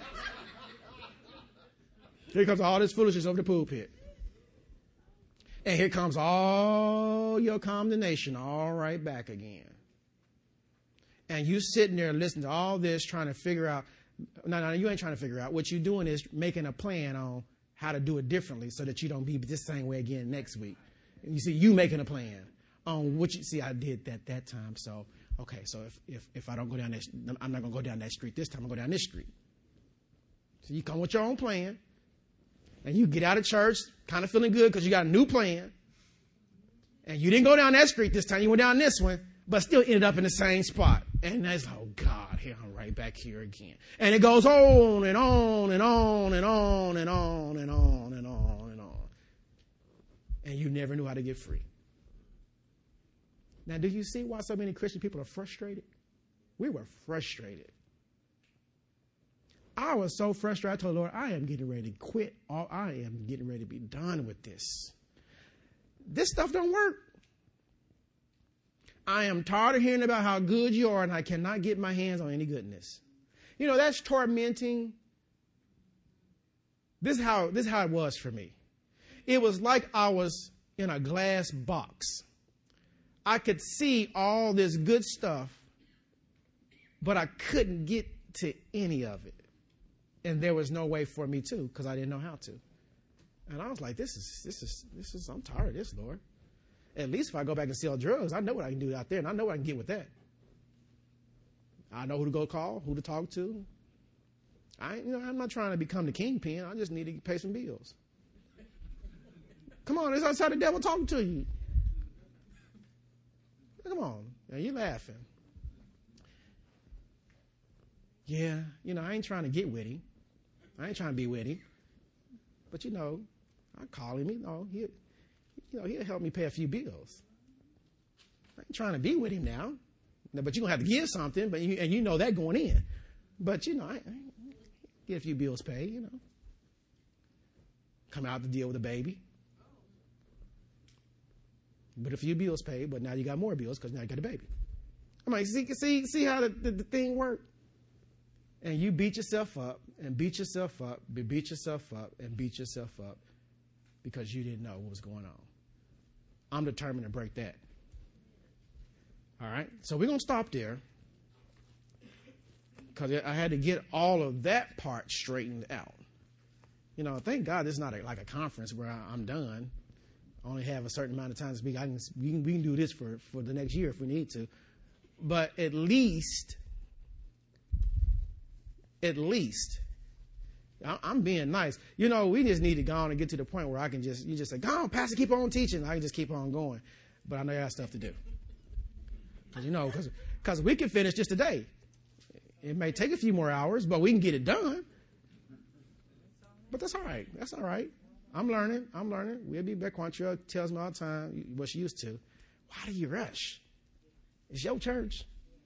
Here comes all this foolishness over the pulpit. And here comes all your condemnation all right back again. And you sitting there listening to all this trying to figure out. No, you ain't trying to figure out. What you're doing is making a plan on how to do it differently so that you don't be this same way again next week. And you see, you making a plan on what you see. I did that time. So, okay, so if I don't go down that, I'm not going to go down that street this time. I'm going to go down this street. So you come with your own plan. And you get out of church kind of feeling good because you got a new plan. And you didn't go down that street this time. You went down this one, but still ended up in the same spot. And that's, oh, God, here I'm right back here again. And it goes on and on and on and on and on and on and on and on. And you never knew how to get free. Now, do you see why so many Christian people are frustrated? We were frustrated. I was so frustrated. I told the Lord, I am getting ready to quit. I am getting ready to be done with this. This stuff don't work. I am tired of hearing about how good you are, and I cannot get my hands on any goodness. You know, that's tormenting. This is how it was for me. It was like I was in a glass box. I could see all this good stuff, but I couldn't get to any of it. And there was no way for me to, because I didn't know how to. And I was like, this is, I'm tired of this, Lord. At least if I go back and sell drugs, I know what I can do out there, and I know what I can get with that. I know who to go call, who to talk to. I'm not trying to become the kingpin. I just need to pay some bills. Come on, that's how the devil talking to you. Come on, now you're laughing. Yeah, I ain't trying to get with him. I ain't trying to be with him. But, I call him. He'll help me pay a few bills. I ain't trying to be with him now. But you're going to have to give something, and you know that going in. But, I get a few bills paid, Come out to deal with a baby. But a few bills paid, but now you got more bills because now you got a baby. I'm like, see how the thing worked? And you beat yourself up and beat yourself up, beat yourself up and beat yourself up because you didn't know what was going on. I'm determined to break that. All right? So we're going to stop there because I had to get all of that part straightened out. Thank God this is not like a conference where I'm done. I only have a certain amount of time to speak. We can do this for the next year if we need to. But at least, I'm being nice. We just need to go on and get to the point where you just say, go on, Pastor, keep on teaching. I can just keep on going. But I know I got stuff to do. Because we can finish just today. It may take a few more hours, but we can get it done. But that's all right. That's all right. I'm learning. We'll be back. Quantrill tells me all the time what she used to. Why do you rush? It's your church.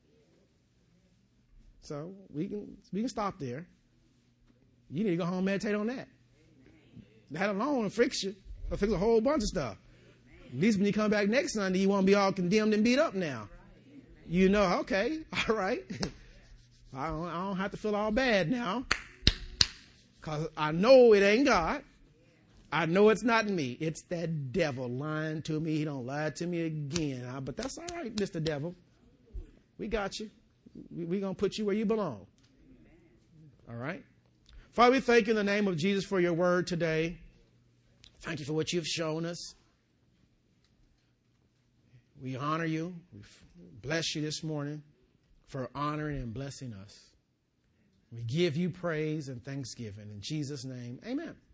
So we can stop there. You need to go home and meditate on that. That alone will fix you. It'll fix a whole bunch of stuff. At least when you come back next Sunday, you won't be all condemned and beat up now. Okay, all right. I don't have to feel all bad now. Because I know it ain't God. I know it's not me. It's that devil lying to me. He don't lie to me again. But that's all right, Mr. Devil. We got you. We're going to put you where you belong. All right? Father, we thank you in the name of Jesus for your word today. Thank you for what you've shown us. We honor you. We bless you this morning for honoring and blessing us. We give you praise and thanksgiving. In Jesus' name, amen.